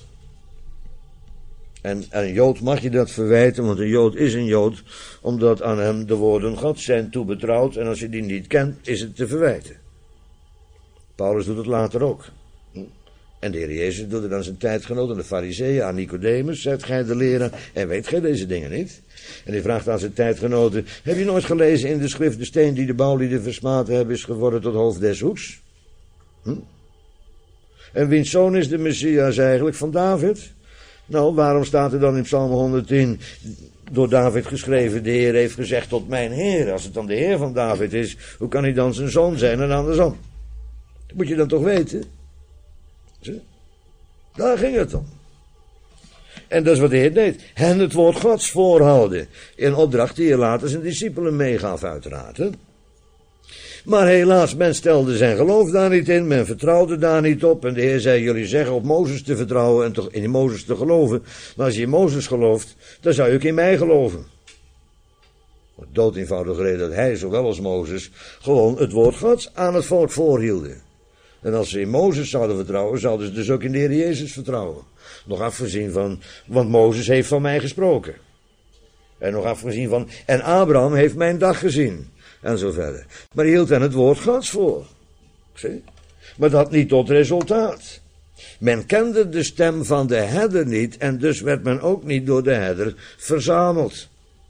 En een Jood mag je dat verwijten, want een Jood is een Jood, omdat aan hem de woorden Gods zijn toebetrouwd, en als je die niet kent, is het te verwijten. Paulus doet het later ook. En de Heer Jezus doet het aan zijn tijdgenoten, de Farizeeën, aan Nicodemus, zegt gij de leraar, en weet gij deze dingen niet? En hij vraagt aan zijn tijdgenoten, heb je nooit gelezen in de schrift, de steen die de bouwlieden versmaten hebben, is geworden tot hoofd des hoeks? En wiens zoon is de Messias eigenlijk, van David? Nou, waarom staat er dan in Psalm 110, door David geschreven, de Heer heeft gezegd tot mijn Heer. Als het dan de Heer van David is, hoe kan hij dan zijn zoon zijn en andersom? Dat moet je dan toch weten? Zie? Daar ging het om. En dat is wat de Heer deed. Hen het woord Gods voorhouden. In opdracht die hij later zijn discipelen meegaf uiteraard. Hè? Maar helaas, men stelde zijn geloof daar niet in, men vertrouwde daar niet op. En de Heer zei, jullie zeggen op Mozes te vertrouwen en toch in Mozes te geloven. Maar als je in Mozes gelooft, dan zou je ook in mij geloven. Wat dood eenvoudig reden dat hij, zowel als Mozes, gewoon het woord Gods aan het volk voorhielden. En als ze in Mozes zouden vertrouwen, zouden ze dus ook in de Heer Jezus vertrouwen. Nog afgezien van, want Mozes heeft van mij gesproken. En nog afgezien van, en Abraham heeft mijn dag gezien. En zo verder. Maar hij hield hen het woord Gods voor. Zie? Maar dat niet tot resultaat. Men kende de stem van de herder niet en dus werd men ook niet door de herder verzameld.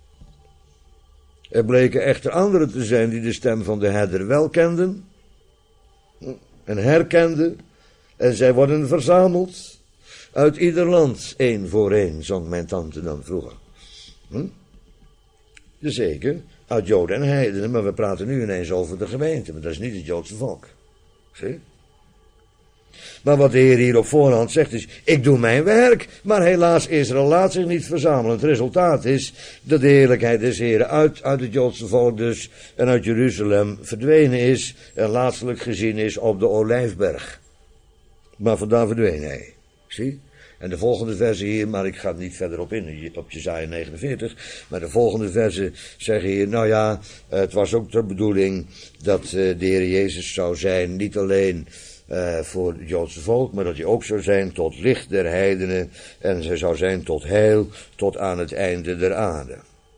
Er bleken echter anderen te zijn die de stem van de herder wel kenden en herkenden en zij worden verzameld uit ieder land, één voor één, zong mijn tante dan vroeger. Zeker, uit Joden en heidenen, maar we praten nu ineens over de gemeente, maar dat is niet het Joodse volk. Zie? Maar wat de Heer hier op voorhand zegt is, ik doe mijn werk, maar helaas Israël laat zich niet verzamelen. Het resultaat is dat de heerlijkheid des Heeren uit het Joodse volk dus en uit Jeruzalem verdwenen is en laatstelijk gezien is op de Olijfberg. Maar vandaar verdween hij. Zie? En de volgende verse hier, maar ik ga er niet verder op in, op Jesaja 49, maar de volgende verse zeggen hier, nou ja, het was ook de bedoeling dat de Heer Jezus zou zijn, niet alleen voor het Joodse volk, maar dat hij ook zou zijn tot licht der heidenen en zij zou zijn tot heil, tot aan het einde der aarde.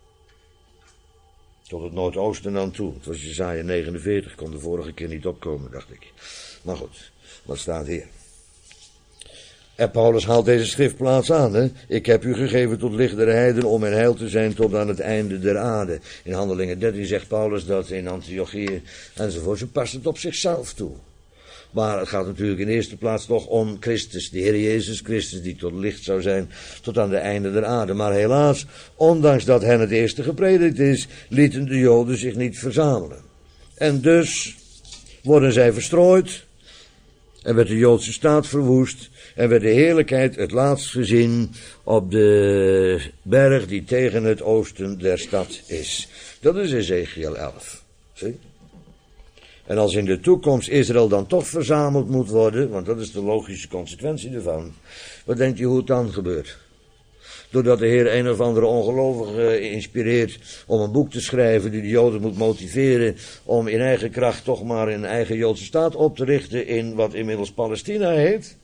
Tot het noordoosten aan toe. Het was Jesaja 49, kon de vorige keer niet opkomen, dacht ik. Maar goed, wat staat hier? En Paulus haalt deze schriftplaats aan. Hè? Ik heb u gegeven tot licht der heiden om in heil te zijn tot aan het einde der aarde. In Handelingen 13 zegt Paulus dat in Antiochië enzovoort. Ze past het op zichzelf toe. Maar het gaat natuurlijk in de eerste plaats toch om Christus, de Heer Jezus Christus, die tot licht zou zijn tot aan het einde der aarde. Maar helaas, ondanks dat hen het eerste gepredikt is, lieten de Joden zich niet verzamelen. En dus worden zij verstrooid en werd de Joodse staat verwoest en werd de heerlijkheid het laatst gezien op de berg die tegen het oosten der stad is. Dat is Ezekiel 11. Zie? En als in de toekomst Israël dan toch verzameld moet worden, want dat is de logische consequentie ervan, wat denkt u hoe het dan gebeurt? Doordat de Heer een of andere ongelovige inspireert om een boek te schrijven die de Joden moet motiveren om in eigen kracht toch maar een eigen Joodse staat op te richten in wat inmiddels Palestina heet?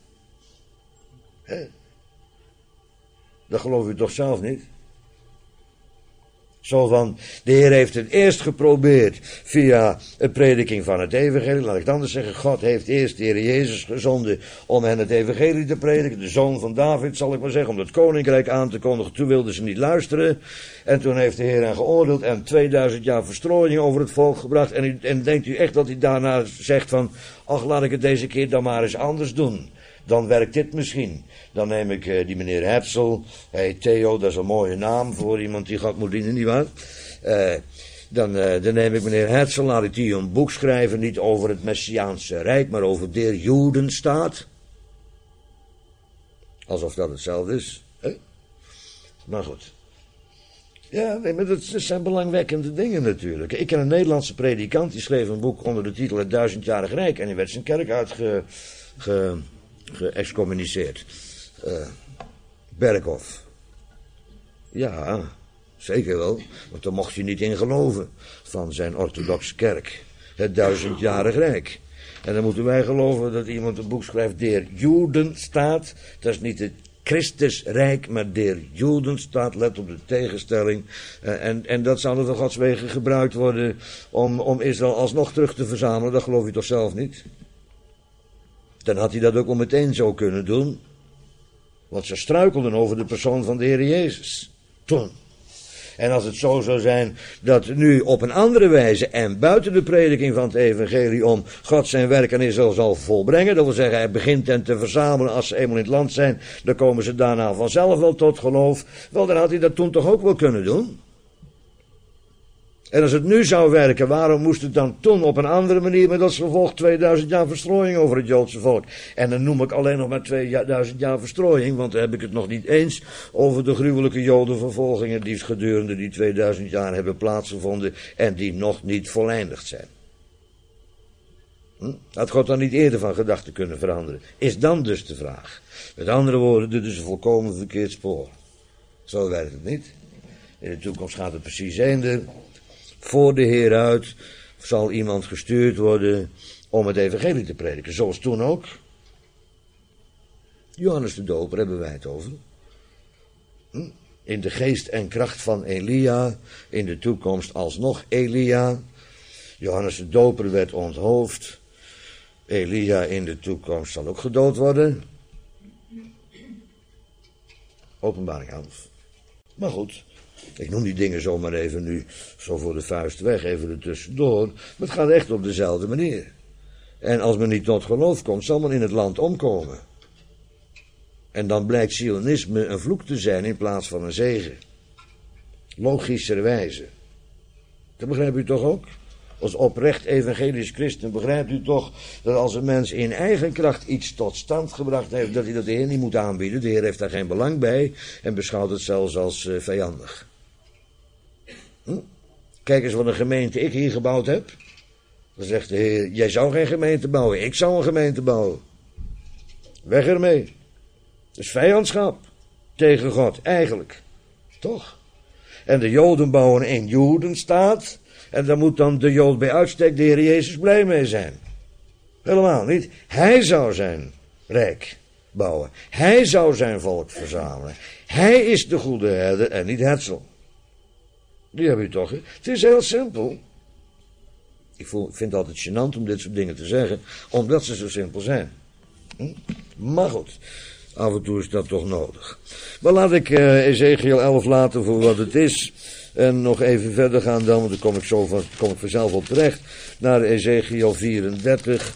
Dat geloof u toch zelf niet? Zo van, de Heer heeft het eerst geprobeerd via de prediking van het evangelie. Laat ik het anders zeggen, God heeft eerst de Heer Jezus gezonden om hen het evangelie te prediken. De zoon van David, zal ik maar zeggen, om het koninkrijk aan te kondigen. Toen wilden ze niet luisteren. En toen heeft de Heer hen geoordeeld en 2000 jaar verstrooiing over het volk gebracht. En denkt u echt dat hij daarna zegt van, ach, laat ik het deze keer dan maar eens anders doen. Dan werkt dit misschien. Dan neem ik die meneer Hetzel. Hey, Theo, dat is een mooie naam voor iemand die God moet dienen, nietwaar? Dan neem ik meneer Hetzel, laat ik die een boek schrijven, niet over het Messiaanse Rijk, maar over der Jodenstaat. Alsof dat hetzelfde is. Maar goed. Ja, nee, maar dat zijn belangwekkende dingen natuurlijk. Ik ken een Nederlandse predikant, die schreef een boek onder de titel Het Duizendjarig Rijk. En die werd zijn kerk geëxcommuniceerd. Berkhoff. Ja, zeker wel. Want daar mocht je niet in geloven van zijn orthodoxe kerk. Het Duizendjarig Rijk. En dan moeten wij geloven dat iemand een boek schrijft, der Jodenstaat. Dat is niet het Christusrijk, maar der Jodenstaat. Let op de tegenstelling. En dat zou er door Gods wegen gebruikt worden om Israël alsnog terug te verzamelen. Dat geloof je toch zelf niet? Dan had hij dat ook al meteen zo kunnen doen. Want ze struikelden over de persoon van de Heer Jezus. Toen. En als het zo zou zijn dat nu op een andere wijze en buiten de prediking van het evangelie om God zijn werk aan Israël zal volbrengen. Dat wil zeggen, hij begint hen te verzamelen als ze eenmaal in het land zijn. Dan komen ze daarna vanzelf wel tot geloof. Wel, dan had hij dat toen toch ook wel kunnen doen. En als het nu zou werken, waarom moest het dan toen op een andere manier met als gevolg 2000 jaar verstrooiing over het Joodse volk? En dan noem ik alleen nog maar 2000 jaar verstrooiing, want dan heb ik het nog niet eens over de gruwelijke Jodenvervolgingen die gedurende die 2000 jaar hebben plaatsgevonden en die nog niet voleindigd zijn. Had God dan niet eerder van gedachten kunnen veranderen? Is dan dus de vraag. Met andere woorden, dit is een volkomen verkeerd spoor. Zo werkt het niet. In de toekomst gaat het precies eender. Voor de Heer uit zal iemand gestuurd worden om het evangelie te prediken. Zoals toen ook. Johannes de Doper hebben wij het over. In de geest en kracht van Elia. In de toekomst alsnog Elia. Johannes de Doper werd onthoofd. Elia in de toekomst zal ook gedood worden. Openbaring 11. Maar goed. Ik noem die dingen zomaar even nu, zo voor de vuist weg, even er tussendoor. Maar het gaat echt op dezelfde manier. En als men niet tot geloof komt, zal men in het land omkomen. En dan blijkt Zionisme een vloek te zijn in plaats van een zegen. Logischerwijze. Dat begrijpt u toch ook? Als oprecht evangelisch christen begrijpt u toch dat als een mens in eigen kracht iets tot stand gebracht heeft, dat hij dat de Heer niet moet aanbieden. De Heer heeft daar geen belang bij en beschouwt het zelfs als vijandig. Kijk eens wat een gemeente ik hier gebouwd heb. Dan zegt de Heer, jij zou geen gemeente bouwen, ik zou een gemeente bouwen. Weg ermee. Dat is vijandschap tegen God, eigenlijk. Toch? En de Joden bouwen een Jodenstaat. En daar moet dan de Jood bij uitstek de Heer Jezus blij mee zijn. Helemaal niet. Hij zou zijn rijk bouwen. Hij zou zijn volk verzamelen. Hij is de goede herder en niet Hetzel. Die heb je toch, hè? Het is heel simpel. Ik vind het altijd gênant om dit soort dingen te zeggen, omdat ze zo simpel zijn. Maar goed, af en toe is dat toch nodig. Maar laat ik Ezekiel 11 laten voor wat het is. En nog even verder gaan dan, want dan kom ik vanzelf op terecht. Naar Ezekiel 34.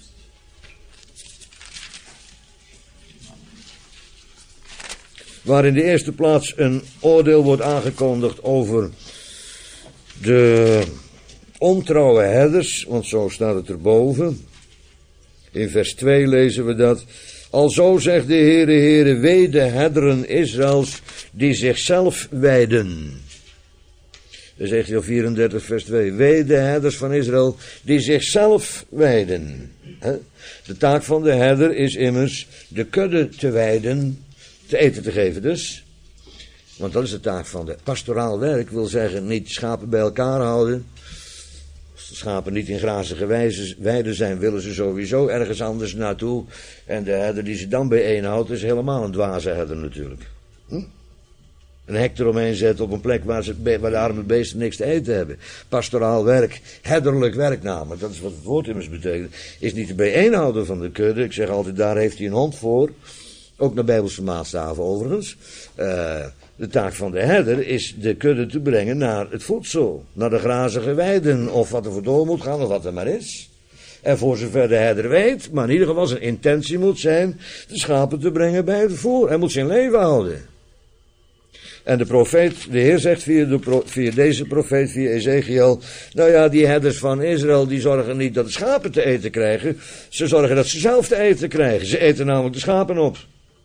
Waar in de eerste plaats een oordeel wordt aangekondigd over de ontrouwe herders, want zo staat het erboven. In vers 2 lezen we dat. Alzo zegt de Heere, wee de herderen Israëls die zichzelf wijden. Ezekiel 34 vers 2. Wee de herders van Israël die zichzelf wijden. De taak van de herder is immers de kudde te wijden, te eten te geven dus. Want dat is de taak van de pastoraal werk, wil zeggen niet schapen bij elkaar houden. Als de schapen niet in grazige weiden zijn, willen ze sowieso ergens anders naartoe. En de herder die ze dan bijeenhoudt is helemaal een dwaze herder natuurlijk. Een hek eromheen zetten op een plek waar de arme beesten niks te eten hebben. Pastoraal werk, herderlijk werk namelijk, dat is wat het woord immers betekent, is niet de bijeenhouden van de kudde. Ik zeg altijd, daar heeft hij een hond voor. Ook naar Bijbelse maatstaven overigens. De taak van de herder is de kudde te brengen naar het voedsel. Naar de grazige weiden, of wat er voor door moet gaan, of wat er maar is. En voor zover de herder weet, maar in ieder geval zijn intentie moet zijn, de schapen te brengen bij het voer. Hij moet zijn leven houden. En de profeet, de Heer zegt via deze profeet, via Ezekiel, nou ja, die herders van Israël, die zorgen niet dat de schapen te eten krijgen. Ze zorgen dat ze zelf te eten krijgen. Ze eten namelijk de schapen op.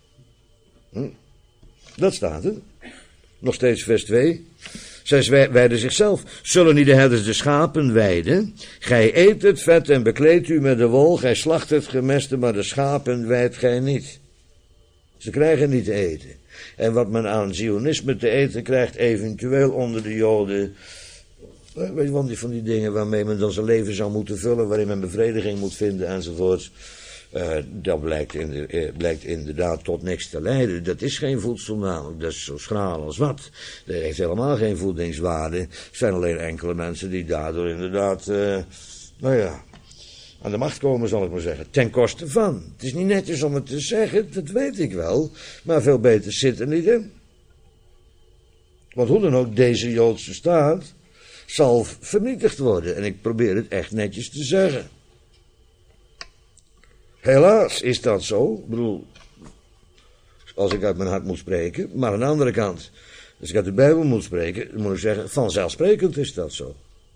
Dat staat er. Nog steeds vers 2. Zij weiden zichzelf. Zullen niet de herders de schapen weiden? Gij eet het vet en bekleedt u met de wol. Gij slacht het gemeste, maar de schapen weidt gij niet. Ze krijgen niet te eten. En wat men aan Zionisme te eten krijgt, eventueel onder de Joden. Weet je, van die dingen waarmee men dan zijn leven zou moeten vullen, waarin men bevrediging moet vinden enzovoort. Dat blijkt inderdaad tot niks te leiden. Dat is geen voedsel namelijk, dat is zo schraal als wat. Dat heeft helemaal geen voedingswaarde. Er zijn alleen enkele mensen die daardoor inderdaad, aan de macht komen, zal ik maar zeggen. Ten koste van. Het is niet netjes om het te zeggen, dat weet ik wel. Maar veel beter zit er niet in. Want hoe dan ook, deze Joodse staat zal vernietigd worden. En ik probeer het echt netjes te zeggen. Helaas is dat zo. Ik bedoel, als ik uit mijn hart moet spreken. Maar aan de andere kant, als ik uit de Bijbel moet spreken, dan moet ik zeggen, vanzelfsprekend is dat zo.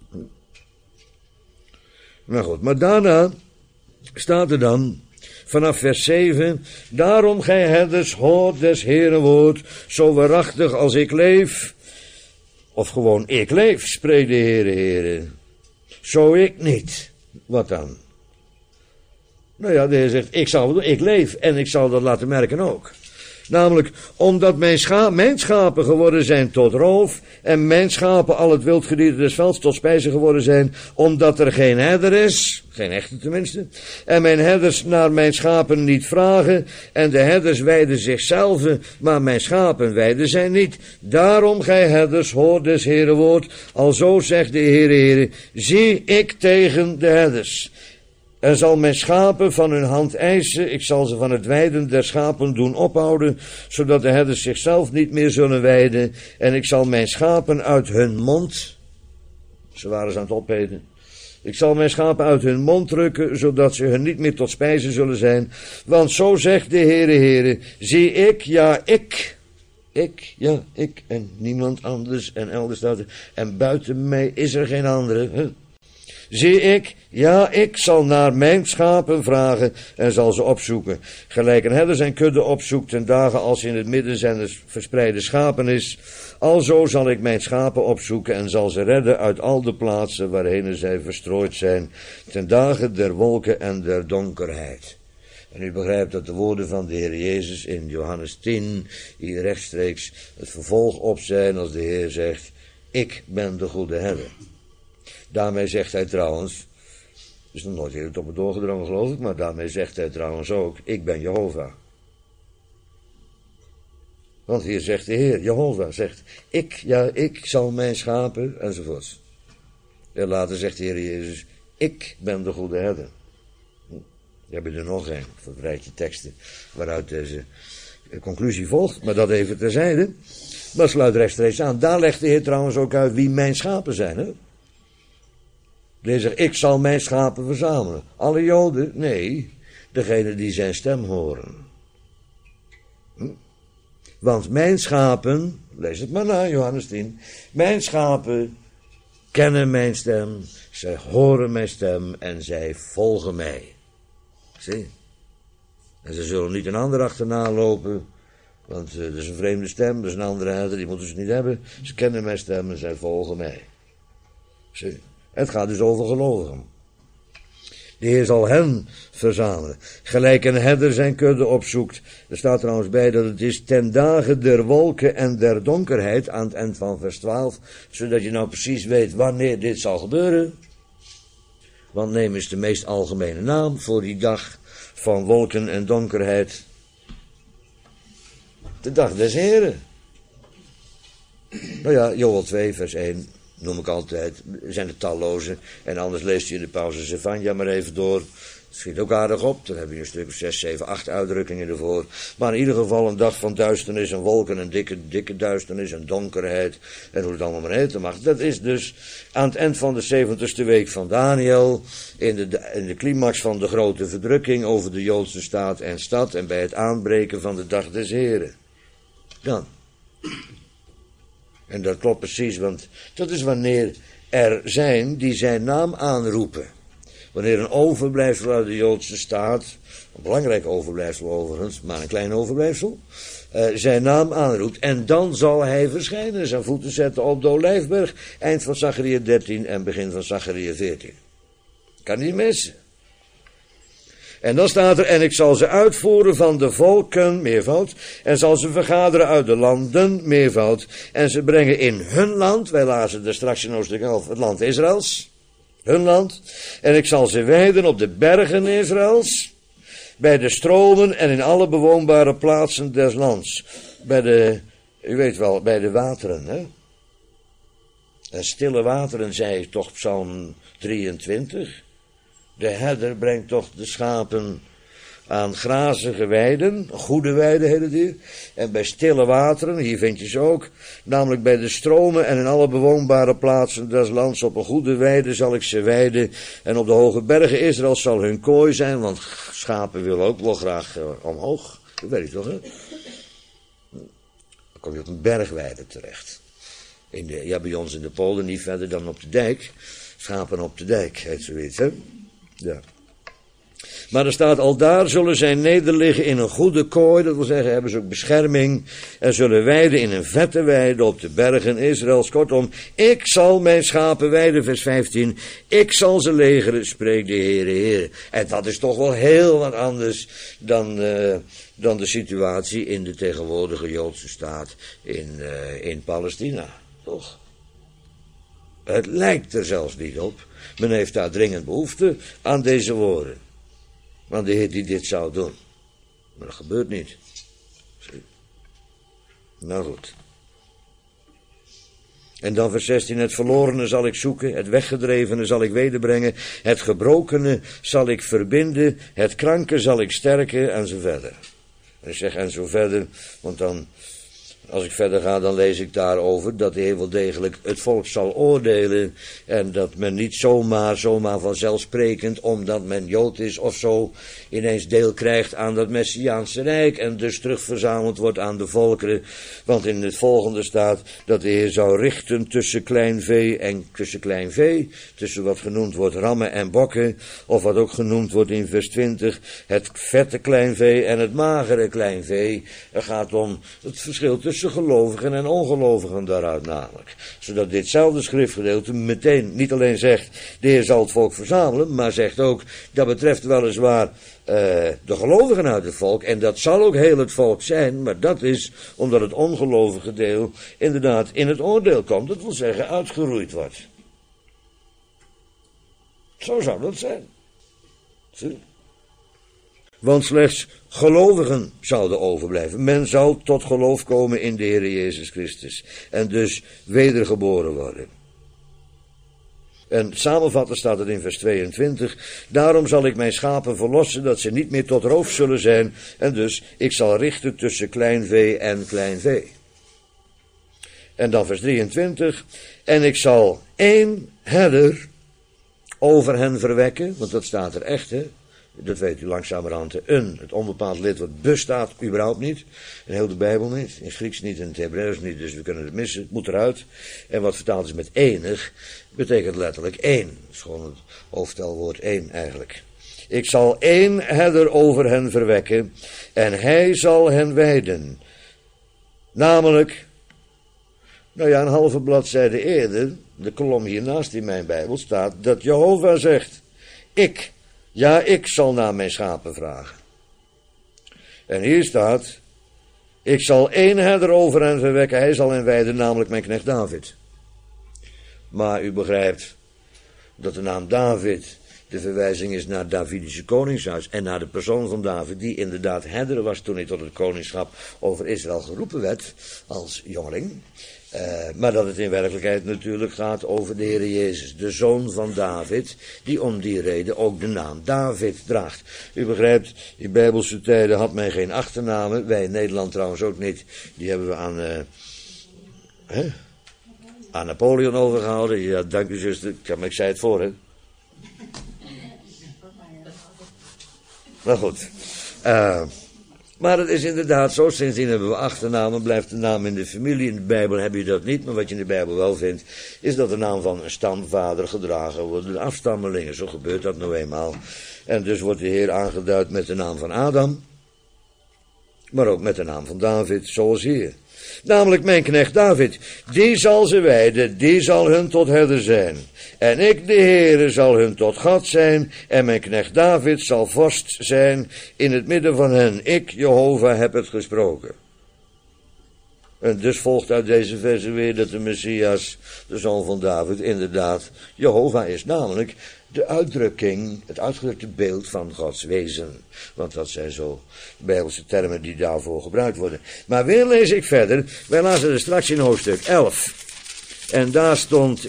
Nou goed, maar daarna staat er dan, vanaf vers 7, daarom gij herders, hoort des Heeren woord, zo waarachtig als ik leef, of gewoon ik leef, spreekt de Heere, zo ik niet. Wat dan? Nou ja, de Heer zegt, ik leef en ik zal dat laten merken ook. Namelijk, omdat mijn schapen geworden zijn tot roof, en mijn schapen al het wildgedierte des velds tot spijze geworden zijn, omdat er geen herder is, geen echte tenminste, en mijn herders naar mijn schapen niet vragen, en de herders weiden zichzelf, maar mijn schapen weiden zij niet. Daarom, gij herders, hoort des Heere woord, alzo zegt de Heere, zie ik tegen de herders. En zal mijn schapen van hun hand eisen, ik zal ze van het weiden der schapen doen ophouden, zodat de herders zichzelf niet meer zullen weiden, en ik zal mijn schapen uit hun mond, ze waren ze aan het opeten, ik zal mijn schapen uit hun mond drukken, zodat ze hun niet meer tot spijze zullen zijn, want zo zegt de Heere, zie ik, ja ik, en niemand anders, en elders staat er, en buiten mij is er geen andere, Zie ik, ja, ik zal naar mijn schapen vragen en zal ze opzoeken. Gelijk een herder zijn kudde opzoekt ten dagen als in het midden zijn verspreide schapen is. Alzo zal ik mijn schapen opzoeken en zal ze redden uit al de plaatsen waarheen zij verstrooid zijn. Ten dagen der wolken en der donkerheid. En u begrijpt dat de woorden van de Heer Jezus in Johannes 10 hier rechtstreeks het vervolg op zijn als de Heer zegt, ik ben de goede herder. Daarmee zegt hij trouwens, is nog nooit eerder op het doorgedrongen geloof ik, maar daarmee zegt hij trouwens ook, ik ben Jehovah. Want hier zegt de Heer, Jehovah zegt, ik zal mijn schapen, enzovoorts. En later zegt de Heer Jezus, ik ben de goede herder. We hebben er nog een, voor het rijtje teksten, waaruit deze conclusie volgt, maar dat even terzijde. Maar sluit rechtstreeks aan. Daar legt de Heer trouwens ook uit wie mijn schapen zijn, hè. Hij zegt, ik zal mijn schapen verzamelen. Alle Joden? Nee, degene die zijn stem horen. Want mijn schapen, lees het maar na, Johannes 10. Mijn schapen kennen mijn stem, zij horen mijn stem en zij volgen mij. Zie? En ze zullen niet een ander achterna lopen, want dat is een vreemde stem, dat is een andere herder, die moeten ze niet hebben. Ze kennen mijn stem en zij volgen mij. Zie? Het gaat dus over gelovigen. De Heer zal hen verzamelen. Gelijk een herder zijn kudde opzoekt. Er staat trouwens bij dat het is ten dagen der wolken en der donkerheid aan het eind van vers 12. Zodat je nou precies weet wanneer dit zal gebeuren. Want neem eens de meest algemene naam voor die dag van wolken en donkerheid. De dag des Heren. Nou ja, Joel 2 vers 1 noem ik altijd, zijn er talloze. En anders leest u in de pauze Zefania maar even door. Het schiet ook aardig op, dan heb je een stuk of 6, 7, 8 uitdrukkingen ervoor. Maar in ieder geval een dag van duisternis en wolken, een dikke duisternis en donkerheid. En hoe het allemaal maar heten mag. Dat is dus aan het eind van de 70ste week van Daniel. In de climax van de grote verdrukking over de Joodse staat en stad. En bij het aanbreken van de dag des Heren. Dan. En dat klopt precies, want dat is wanneer er zijn die zijn naam aanroepen. Wanneer een overblijfsel uit de Joodse staat, een belangrijk overblijfsel overigens, maar een klein overblijfsel, zijn naam aanroept. En dan zal hij verschijnen, zijn voeten zetten op de Olijfberg, eind van Zacharia 13 en begin van Zacharia 14. Kan niet missen. En dan staat er, en ik zal ze uitvoeren van de volken, meervoud, en zal ze vergaderen uit de landen, meervoud, en ze brengen in hun land, wij lazen er straks in hoofdstuk 11, het land Israëls, hun land, en ik zal ze weiden op de bergen Israëls, bij de stromen en in alle bewoonbare plaatsen des lands, u weet wel, bij de wateren, hè. En stille wateren, zei toch Psalm 23, de herder brengt toch de schapen aan grazige weiden, goede weiden heet het hier, en bij stille wateren, hier vind je ze ook, namelijk bij de stromen en in alle bewoonbare plaatsen des lands, op een goede weide zal ik ze weiden, en op de hoge bergen Israël zal hun kooi zijn, want schapen willen ook wel graag omhoog, dat weet je toch, hè? Dan kom je op een bergweide terecht. Bij ons in de polder, niet verder dan op de dijk, schapen op de dijk, heet zoiets, hè? Ja. Maar er staat, al daar zullen zij nederliggen in een goede kooi, dat wil zeggen, hebben ze ook bescherming, en zullen weiden in een vette weide op de bergen Israëls. Kortom, ik zal mijn schapen weiden, vers 15, ik zal ze legeren, spreekt de Heere. En dat is toch wel heel wat anders dan de situatie in de tegenwoordige Joodse staat in Palestina, toch? Het lijkt er zelfs niet op. Men heeft daar dringend behoefte aan deze woorden. Want de Heer die dit zou doen. Maar dat gebeurt niet. Nou goed. En dan vers 16. Het verlorene zal ik zoeken. Het weggedrevene zal ik wederbrengen. Het gebrokene zal ik verbinden. Het kranke zal ik sterken. En zo verder. En ik zeg en zo verder. Want dan, als ik verder ga, dan lees ik daarover dat de Heer wel degelijk het volk zal oordelen. En dat men niet zomaar vanzelfsprekend, omdat men Jood is of zo, ineens deel krijgt aan dat Messiaanse Rijk. En dus terugverzameld wordt aan de volkeren. Want in het volgende staat dat de Heer zou richten tussen klein vee, tussen wat genoemd wordt rammen en bokken. Of wat ook genoemd wordt in vers 20, het vette kleinvee en het magere kleinvee. Er gaat om het verschil tussen gelovigen en ongelovigen daaruit namelijk. Zodat ditzelfde schriftgedeelte meteen niet alleen zegt, de Heer zal het volk verzamelen, maar zegt ook, dat betreft weliswaar de gelovigen uit het volk, en dat zal ook heel het volk zijn, maar dat is omdat het ongelovige deel inderdaad in het oordeel komt, dat wil zeggen uitgeroeid wordt. Zo zou dat zijn. Zie? Want slechts gelovigen zouden overblijven. Men zal tot geloof komen in de Heer Jezus Christus. En dus wedergeboren worden. En samenvatten staat het in vers 22. Daarom zal ik mijn schapen verlossen, dat ze niet meer tot roof zullen zijn. En dus, ik zal richten tussen klein vee en klein vee. En dan vers 23. En ik zal één herder over hen verwekken. Want dat staat er echt, hè. Dat weet u langzamerhand. Het onbepaald lidwoord bestaat überhaupt niet. In heel de Bijbel niet. In het Grieks niet, in het Hebreeuws niet. Dus we kunnen het missen. Het moet eruit. En wat vertaald is met enig, betekent letterlijk één. Dat is gewoon het hoofdtelwoord één eigenlijk. Ik zal één herder over hen verwekken. En hij zal hen weiden. Namelijk, een halve bladzijde eerder, de kolom hiernaast in mijn Bijbel staat, dat Jehovah zegt, ik zal naar mijn schapen vragen. En hier staat, ik zal één herder over hen verwekken, hij zal hen weiden, namelijk mijn knecht David. Maar u begrijpt dat de naam David De verwijzing is naar het Davidische koningshuis en naar de persoon van David, die inderdaad herder was toen hij tot het koningschap over Israël geroepen werd als jongeling. Maar dat het in werkelijkheid natuurlijk gaat over de Heer Jezus, de zoon van David, die om die reden ook de naam David draagt. U begrijpt, in Bijbelse tijden had men geen achternamen, wij in Nederland trouwens ook niet. Die hebben we aan Napoleon overgehouden. Ja, dank u zuster, ik zei het voor, hè. Maar goed. Maar het is inderdaad zo, sindsdien hebben we achternamen, blijft de naam in de familie. In de Bijbel heb je dat niet, maar wat je in de Bijbel wel vindt, is dat de naam van een stamvader gedragen wordt door de afstammelingen. Zo gebeurt dat nou eenmaal. En dus wordt de Heer aangeduid met de naam van Adam, maar ook met de naam van David, zoals hier. Namelijk mijn knecht David, die zal ze weiden, die zal hun tot herder zijn. En ik, de Heere, zal hun tot God zijn, en mijn knecht David zal vorst zijn in het midden van hen. Ik, Jehovah, heb het gesproken. En dus volgt uit deze verse weer dat de Messias, de zoon van David, inderdaad Jehovah is, namelijk de uitdrukking, het uitgedrukte beeld van Gods wezen. Want dat zijn zo Bijbelse termen die daarvoor gebruikt worden. Maar weer lees ik verder, wij lazen er straks in hoofdstuk 11. En daar stond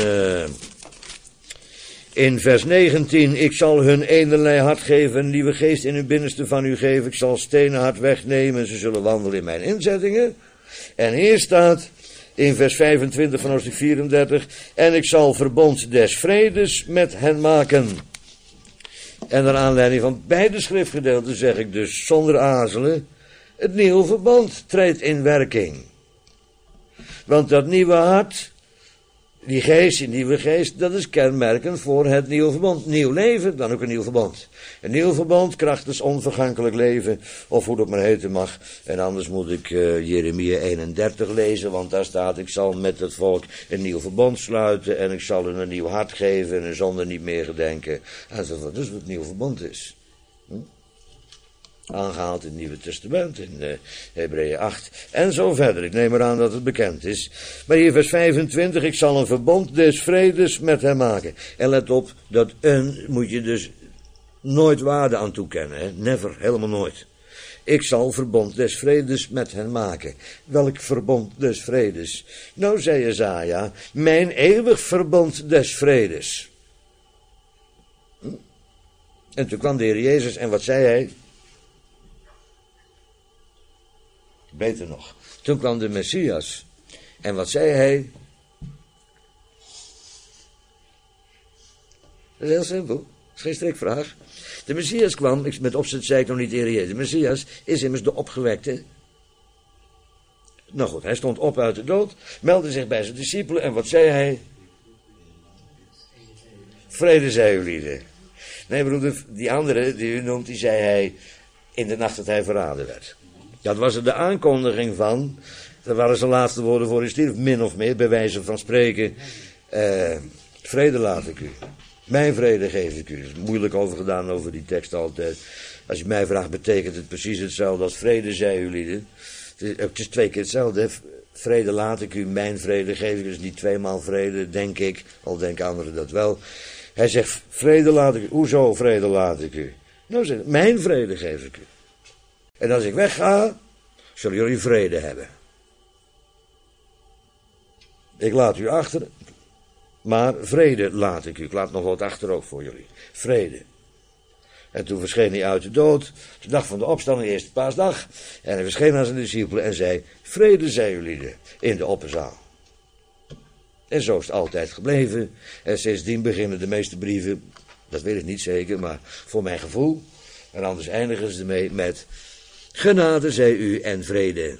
in vers 19, ik zal hun enerlei hart geven, een nieuwe geest in hun binnenste van u geven. Ik zal stenen hart wegnemen en ze zullen wandelen in mijn inzettingen. En hier staat in vers 25 van hoofdstuk 34, en ik zal verbond des vredes met hen maken. En naar aanleiding van beide schriftgedeelten zeg ik dus zonder aarzelen, het nieuwe verbond treedt in werking. Want dat nieuwe hart, die geest, die nieuwe geest, dat is kenmerkend voor het nieuwe verbond. Nieuw leven, dan ook een nieuw verbond. Een nieuw verbond, krachtens onvergankelijk leven, of hoe dat maar heten mag. En anders moet ik Jeremia 31 lezen, want daar staat, ik zal met het volk een nieuw verbond sluiten, en ik zal hun een nieuw hart geven, en hun zonde niet meer gedenken, enzovoort. Dus wat het nieuw verbond is. Aangehaald in het Nieuwe Testament, in Hebreeën 8, en zo verder. Ik neem eraan dat het bekend is. Maar hier vers 25, ik zal een verbond des vredes met hem maken. En let op, dat een moet je dus nooit waarde aan toekennen, hè? Never, helemaal nooit. Ik zal verbond des vredes met hen maken. Welk verbond des vredes? Nou, zei Jesaja, mijn eeuwig verbond des vredes. En toen kwam de Heer Jezus, en wat zei hij? Beter nog. Toen kwam de Messias. En wat zei hij? Dat is heel simpel. Dat is geen strikvraag. De Messias kwam, met opzet zei ik nog niet de Heer Jezus. De Messias is immers de opgewekte. Nou goed, hij stond op uit de dood, meldde zich bij zijn discipelen en wat zei hij? Vrede zij ulieden. Nee broeder, die andere die u noemt, die zei hij in de nacht dat hij verraden werd. Dat was er de aankondiging van. Dat waren zijn laatste woorden voor hij stierf, min of meer, bij wijze van spreken. Vrede laat ik u. Mijn vrede geef ik u. Er is moeilijk over gedaan over die tekst altijd. Als je mij vraagt, betekent het precies hetzelfde als vrede zij u lieden. Het is twee keer hetzelfde. Hè? Vrede laat ik u, mijn vrede geef ik u. Dus niet tweemaal vrede, denk ik. Al denken anderen dat wel. Hij zegt, vrede laat ik u. Hoezo vrede laat ik u? Nou zeg, mijn vrede geef ik u. En als ik wegga, zullen jullie vrede hebben. Ik laat u achter, maar vrede laat ik u. Ik laat nog wat achter ook voor jullie. Vrede. En toen verscheen hij uit de dood, de dag van de opstanding, eerste paasdag. En hij verscheen aan zijn discipelen en zei, vrede zij jullie in de opperzaal. En zo is het altijd gebleven. En sindsdien beginnen de meeste brieven, dat weet ik niet zeker, maar voor mijn gevoel. En anders eindigen ze ermee met, genade zij u en vrede.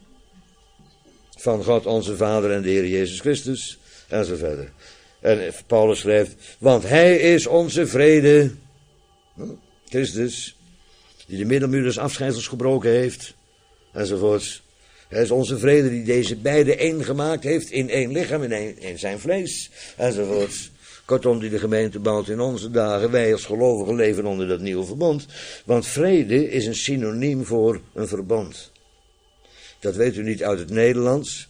Van God onze Vader en de Heer Jezus Christus. En zo verder. En Paulus schrijft, want hij is onze vrede. Christus, die de middelmuur des afschijnsels gebroken heeft. Enzovoorts. Hij is onze vrede die deze beide één gemaakt heeft in één lichaam, in zijn vlees. Enzovoorts. Kortom, die de gemeente bouwt in onze dagen. Wij als gelovigen leven onder dat nieuwe verbond. Want vrede is een synoniem voor een verbond. Dat weet u niet uit het Nederlands.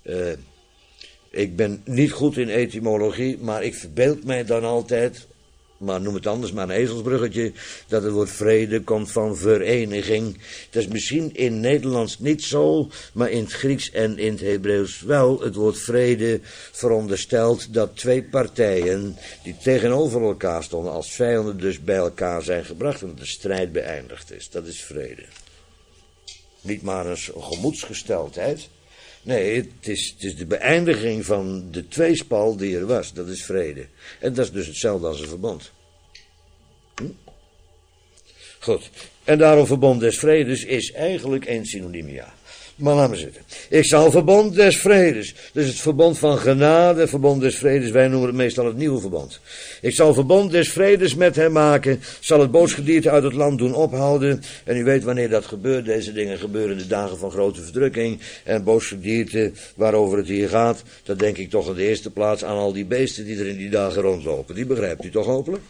Ik ben niet goed in etymologie, maar ik verbeeld mij dan altijd, maar noem het anders, maar een ezelsbruggetje, dat het woord vrede komt van vereniging. Dat is misschien in het Nederlands niet zo, maar in het Grieks en in het Hebreeuws wel. Het woord vrede veronderstelt dat twee partijen die tegenover elkaar stonden, als vijanden dus bij elkaar zijn gebracht en dat de strijd beëindigd is. Dat is vrede. Niet maar een gemoedsgesteldheid. Nee, het is de beëindiging van de tweespal die er was. Dat is vrede. En dat is dus hetzelfde als een verbond. Goed. En daarom verbond des vredes is eigenlijk één synoniem, ja. Maar laat maar zitten. Ik zal verbond des vredes. Dus het verbond van genade, verbond des vredes. Wij noemen het meestal het nieuwe verbond. Ik zal verbond des vredes met hem maken. Zal het boosgedierte uit het land doen ophouden. En u weet wanneer dat gebeurt. Deze dingen gebeuren in de dagen van grote verdrukking. En boosgedierte waarover het hier gaat. Dat denk ik toch in de eerste plaats aan al die beesten die er in die dagen rondlopen. Die begrijpt u toch hopelijk?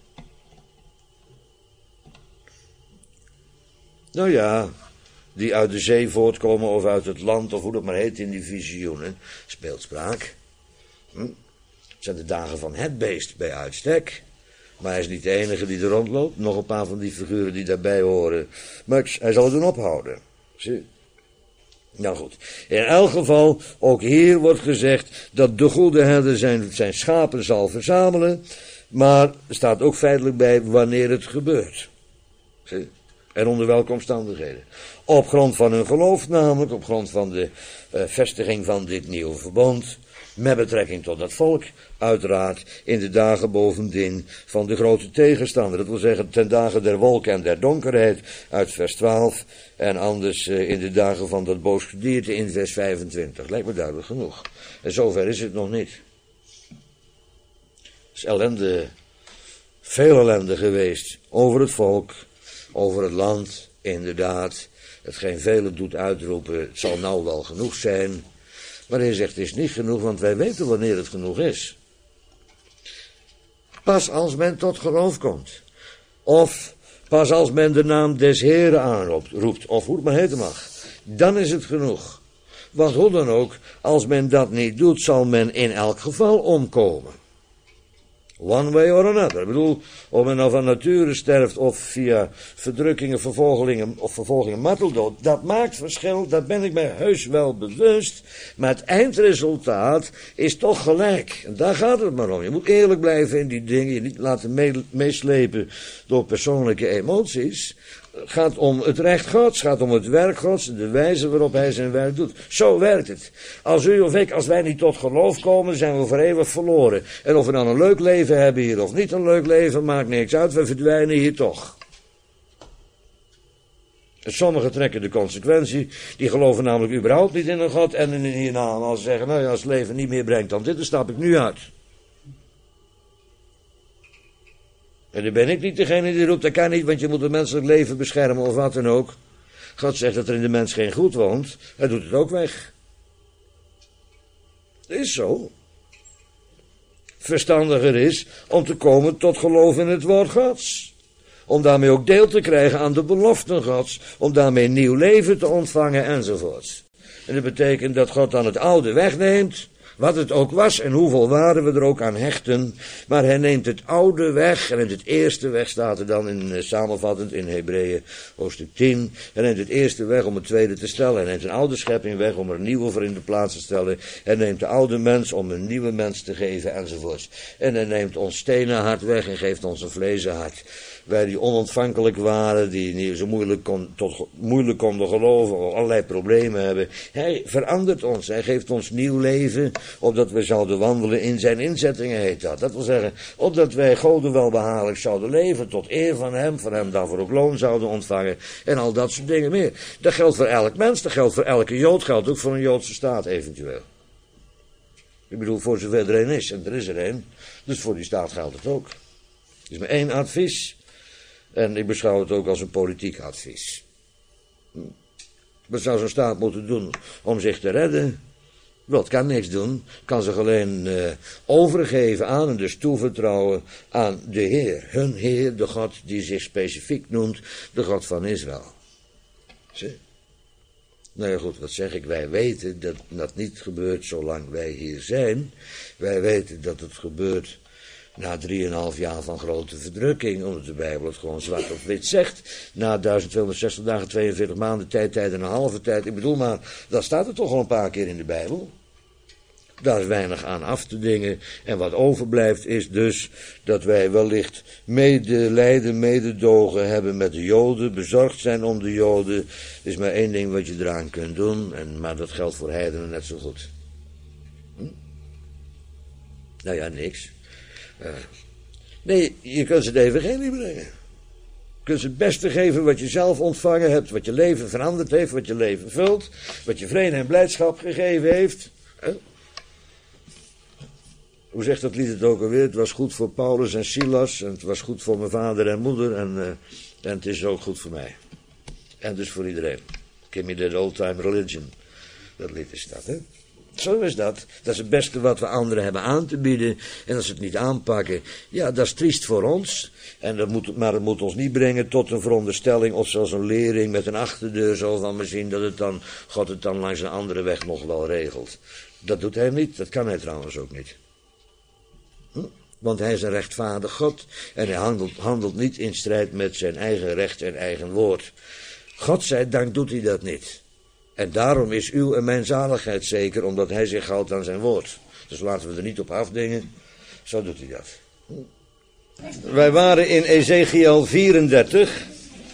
Nou ja, die uit de zee voortkomen of uit het land, of hoe dat maar heet in die visioenen, speelspraak. Het zijn de dagen van het beest bij uitstek. Maar hij is niet de enige die er rondloopt. Nog een paar van die figuren die daarbij horen. Maar hij zal het doen ophouden. Zie. Nou goed. In elk geval, ook hier wordt gezegd dat de goede herder zijn schapen zal verzamelen. Maar er staat ook feitelijk bij wanneer het gebeurt. Zie. En onder welke omstandigheden. Op grond van hun geloof namelijk, op grond van de vestiging van dit nieuwe verbond, met betrekking tot dat volk, uiteraard in de dagen bovendien van de grote tegenstander. Dat wil zeggen ten dagen der wolk en der donkerheid, uit vers 12, en anders in de dagen van dat boosgedierte in vers 25. Lijkt me duidelijk genoeg. En zover is het nog niet. Er is ellende, veel ellende geweest over het volk, over het land, inderdaad. Hetgeen velen doet uitroepen, het zal nou wel genoeg zijn. Maar hij zegt, het is niet genoeg, want wij weten wanneer het genoeg is. Pas als men tot geloof komt. Of pas als men de naam des Heren aanroept, of hoe het maar heten mag. Dan is het genoeg. Want hoe dan ook, als men dat niet doet, zal men in elk geval omkomen. One way or another. Ik bedoel, of men nou van nature sterft of via verdrukkingen, vervolgingen, marteldood. Dat maakt verschil, daar ben ik mij heus wel bewust. Maar het eindresultaat is toch gelijk. En daar gaat het maar om. Je moet eerlijk blijven in die dingen. Je niet laten meeslepen door persoonlijke emoties. Het gaat om het recht Gods, het gaat om het werk Gods en de wijze waarop hij zijn werk doet. Zo werkt het. Als u of ik, als wij niet tot geloof komen, zijn we voor eeuwig verloren. En of we dan een leuk leven hebben hier of niet een leuk leven, maakt niks uit, we verdwijnen hier toch. En sommigen trekken de consequentie, die geloven namelijk überhaupt niet in een God en in een hiernamaals. Als ze zeggen, nou ja, als het leven niet meer brengt dan dit, dan stap ik nu uit. En dan ben ik niet degene die roept, dat kan niet, want je moet het menselijk leven beschermen of wat dan ook. God zegt dat er in de mens geen goed woont, hij doet het ook weg. Dat is zo. Verstandiger is om te komen tot geloof in het woord Gods. Om daarmee ook deel te krijgen aan de beloften Gods. Om daarmee nieuw leven te ontvangen enzovoorts. En dat betekent dat God dan het oude wegneemt. Wat het ook was en hoeveel waarde we er ook aan hechten. Maar hij neemt het oude weg. En het eerste weg staat er dan in, samenvattend in Hebreeën hoofdstuk 10. Hij neemt het eerste weg om het tweede te stellen. Hij neemt een oude schepping weg om er een nieuwe voor in de plaats te stellen. Hij neemt de oude mens om een nieuwe mens te geven enzovoorts. En hij neemt ons stenen hart weg en geeft ons een vlezen hart. Wij die onontvankelijk waren, die niet zo moeilijk konden geloven, allerlei problemen hebben. Hij verandert ons, hij geeft ons nieuw leven, opdat we zouden wandelen in zijn inzettingen, heet dat. Dat wil zeggen, opdat wij Goden welbehaaglijk zouden leven, tot eer van hem daarvoor ook loon zouden ontvangen, en al dat soort dingen meer. Dat geldt voor elk mens, dat geldt voor elke Jood, geldt ook voor een Joodse staat eventueel. Ik bedoel, voor zover er een is, en er is er een, dus voor die staat geldt het ook. Er is maar één advies. En ik beschouw het ook als een politiek advies. Wat zou zo'n staat moeten doen om zich te redden? Wel, het kan niks doen. Kan zich alleen overgeven aan en dus toevertrouwen aan de Heer. Hun Heer, de God die zich specifiek noemt, de God van Israël. Zie? Nou ja goed, wat zeg ik? Wij weten dat dat niet gebeurt zolang wij hier zijn. Wij weten dat het gebeurt Na 3,5 jaar van grote verdrukking, omdat de Bijbel het gewoon zwart op wit zegt. Na 1260 dagen, 42 maanden, tijd en een halve tijd. Ik bedoel maar, dat staat er toch al een paar keer in de Bijbel. Daar is weinig aan af te dingen. En wat overblijft is dus dat wij wellicht medelijden, mededogen hebben met de Joden, bezorgd zijn om de Joden. Er is maar één ding wat je eraan kunt doen, maar dat geldt voor heidenen net zo goed. Nou ja, niks. Nee, je kunt ze het evangelie brengen. Je kunt ze het beste geven wat je zelf ontvangen hebt, wat je leven veranderd heeft, wat je leven vult, wat je vrede en blijdschap gegeven heeft. Hoe zegt dat lied het ook alweer? Het was goed voor Paulus en Silas, en het was goed voor mijn vader en moeder, en het is ook goed voor mij. En dus voor iedereen. Give me that old time religion. Dat lied is dat, hè? Zo is dat. Dat is het beste wat we anderen hebben aan te bieden. En als ze het niet aanpakken, ja, dat is triest voor ons. Maar het moet ons niet brengen tot een veronderstelling of zelfs een lering met een achterdeur. Zo van we zien dat God het dan langs een andere weg nog wel regelt. Dat doet hij niet. Dat kan hij trouwens ook niet. Want hij is een rechtvaardig God. En hij handelt niet in strijd met zijn eigen recht en eigen woord. Godzijdank doet hij dat niet. En daarom is uw en mijn zaligheid zeker, omdat hij zich houdt aan zijn woord. Dus laten we er niet op afdingen. Zo doet hij dat. Wij waren in Ezekiel 34.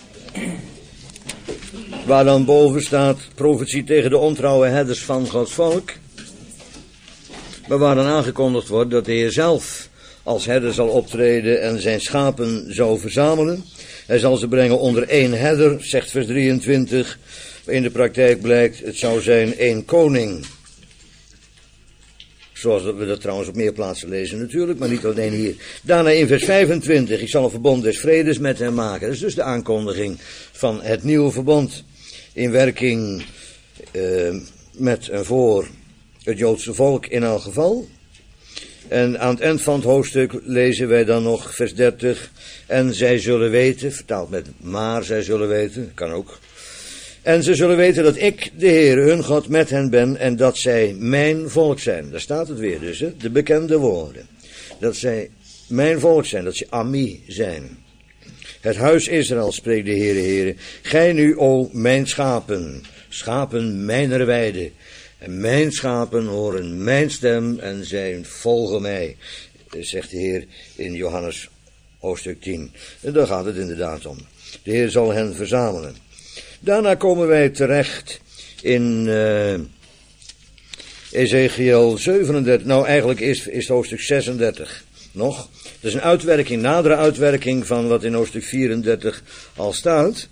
Waar dan boven staat profetie tegen de ontrouwe herders van Gods volk. Maar waar dan aangekondigd wordt dat de Heer zelf als herder zal optreden en zijn schapen zou verzamelen. Hij zal ze brengen onder één herder, zegt vers 23. In de praktijk blijkt, het zou zijn één koning. Zoals we dat trouwens op meer plaatsen lezen natuurlijk, maar niet alleen hier. Daarna in vers 25, ik zal een verbond des vredes met hem maken. Dat is dus de aankondiging van het nieuwe verbond. In werking met en voor het Joodse volk in elk geval. En aan het eind van het hoofdstuk lezen wij dan nog vers 30. En zij zullen weten, vertaald met maar zij zullen weten, kan ook. En ze zullen weten dat ik, de Heer, hun God, met hen ben en dat zij mijn volk zijn. Daar staat het weer dus, hè? De bekende woorden. Dat zij mijn volk zijn, dat ze Ami zijn. Het huis Israël, spreekt de Heere. Gij nu, o mijn schapen, schapen mijner weide. En mijn schapen horen mijn stem en zij volgen mij, zegt de Heer in Johannes hoofdstuk 10. En daar gaat het inderdaad om. De Heer zal hen verzamelen. Daarna komen wij terecht in Ezekiel 37. Nou, eigenlijk is het hoofdstuk 36 nog. Dat is een uitwerking, nadere uitwerking van wat in hoofdstuk 34 al staat.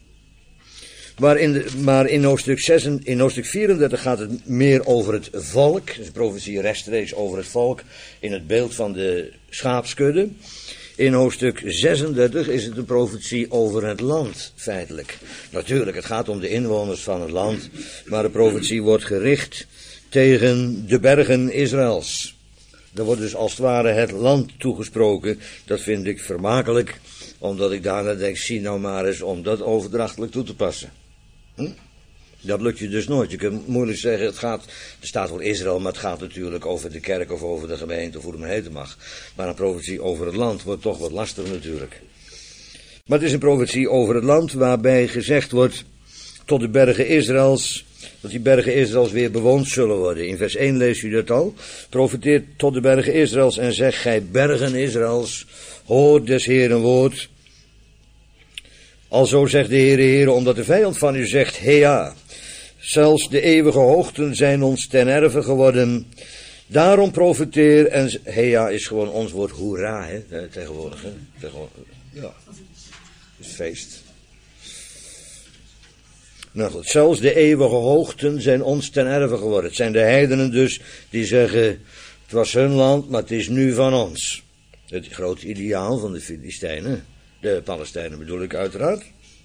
Maar in hoofdstuk 34 gaat het meer over het volk. Dus een profetie rechtstreeks over het volk in het beeld van de schaapskudde. In hoofdstuk 36 is het een profetie over het land, feitelijk. Natuurlijk, het gaat om de inwoners van het land, maar de profetie wordt gericht tegen de bergen Israëls. Er wordt dus als het ware het land toegesproken. Dat vind ik vermakelijk, omdat ik daarna denk, zie nou maar eens om dat overdrachtelijk toe te passen. Dat lukt je dus nooit. Je kunt moeilijk zeggen, er staat voor Israël, maar het gaat natuurlijk over de kerk of over de gemeente of hoe het maar heten mag. Maar een profetie over het land wordt toch wat lastiger natuurlijk. Maar het is een profetie over het land waarbij gezegd wordt tot de bergen Israëls, dat die bergen Israëls weer bewoond zullen worden. In vers 1 leest u dat al. Profeteert tot de bergen Israëls en zegt, gij bergen Israëls, hoor des Heeren woord. Alzo zegt de Heere, omdat de vijand van u zegt, hea, zelfs de eeuwige hoogten zijn ons ten erve geworden. Daarom profeteer, en hea is gewoon ons woord hoera, hè, tegenwoordig. Hè? Ja, het is feest. Nou goed, zelfs de eeuwige hoogten zijn ons ten erve geworden. Het zijn de heidenen dus die zeggen, het was hun land, maar het is nu van ons. Het grote ideaal van de Filistijnen. De Palestijnen bedoel ik uiteraard.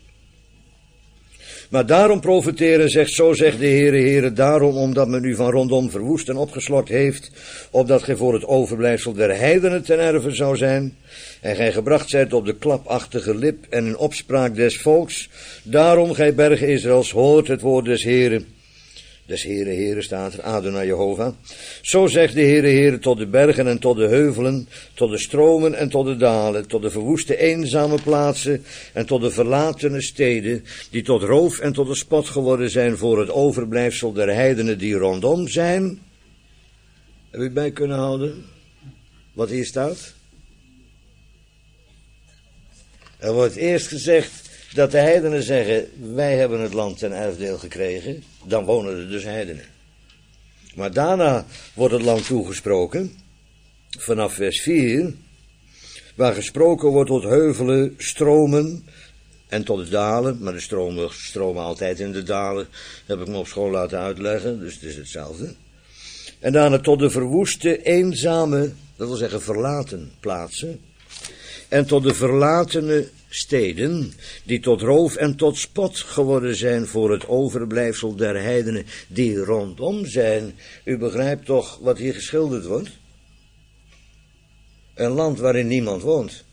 Maar daarom profeteren, zo zegt de Heere, daarom omdat men u van rondom verwoest en opgeslokt heeft, opdat gij voor het overblijfsel der heidenen ten erve zou zijn, en gij gebracht zijt op de klapachtige lip en in opspraak des volks. Daarom, gij bergen Israëls, hoort het woord des Heeren. Des Heere staat er, Adonai Jehovah. Zo zegt de Heere tot de bergen en tot de heuvelen, tot de stromen en tot de dalen, tot de verwoeste eenzame plaatsen en tot de verlatene steden, die tot roof en tot de spot geworden zijn voor het overblijfsel der heidenen die rondom zijn. Heb je het bij kunnen houden? Wat hier staat? Er wordt eerst gezegd dat de heidenen zeggen, wij hebben het land ten erfdeel gekregen, dan wonen er dus heidenen. Maar daarna wordt het land toegesproken, vanaf vers 4, waar gesproken wordt tot heuvelen, stromen en tot de dalen, maar de stromen altijd in de dalen, heb ik me op school laten uitleggen, dus het is hetzelfde. En daarna tot de verwoeste, eenzame, dat wil zeggen verlaten plaatsen, en tot de verlatene steden, die tot roof en tot spot geworden zijn voor het overblijfsel der heidenen, die rondom zijn. U begrijpt toch wat hier geschilderd wordt? Een land waarin niemand woont.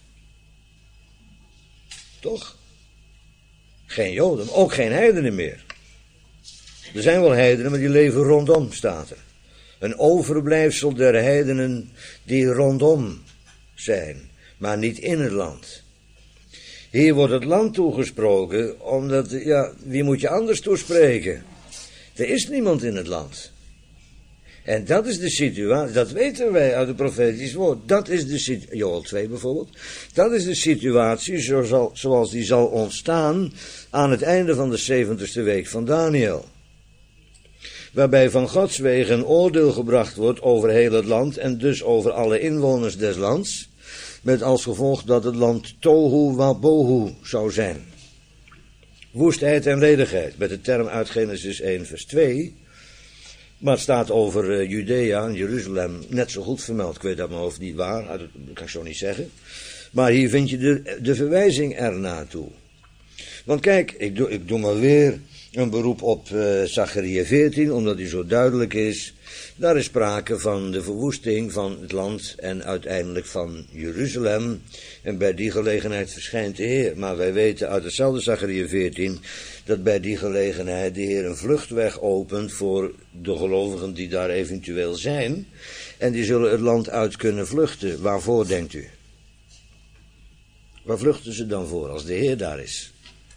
Toch? Geen Joden, ook geen heidenen meer. Er zijn wel heidenen, maar die leven rondom, staat er. Een overblijfsel der heidenen die rondom zijn, maar niet in het land. Hier wordt het land toegesproken, omdat, ja, wie moet je anders toespreken? Er is niemand in het land. En dat is de situatie, dat weten wij uit het profetisch woord. Dat is de situatie, Joel 2 bijvoorbeeld. Dat is de situatie zoals die zal ontstaan aan het einde van de 70ste week van Daniel. Waarbij van Gods wegen een oordeel gebracht wordt over heel het land en dus over alle inwoners des lands. Met als gevolg dat het land tohu wabohu zou zijn. Woestheid en ledigheid, met de term uit Genesis 1 vers 2. Maar het staat over Judea en Jeruzalem net zo goed vermeld. Ik weet uit mijn hoofd niet waar, dat kan ik zo niet zeggen. Maar hier vind je de verwijzing ernaartoe. Want kijk, ik doe maar weer een beroep op Zacharia 14, omdat die zo duidelijk is. Daar is sprake van de verwoesting van het land en uiteindelijk van Jeruzalem. En bij die gelegenheid verschijnt de Heer. Maar wij weten uit hetzelfde Zacharia 14 dat bij die gelegenheid de Heer een vluchtweg opent voor de gelovigen die daar eventueel zijn. En die zullen het land uit kunnen vluchten. Waarvoor, denkt u? Waar vluchten ze dan voor als de Heer daar is?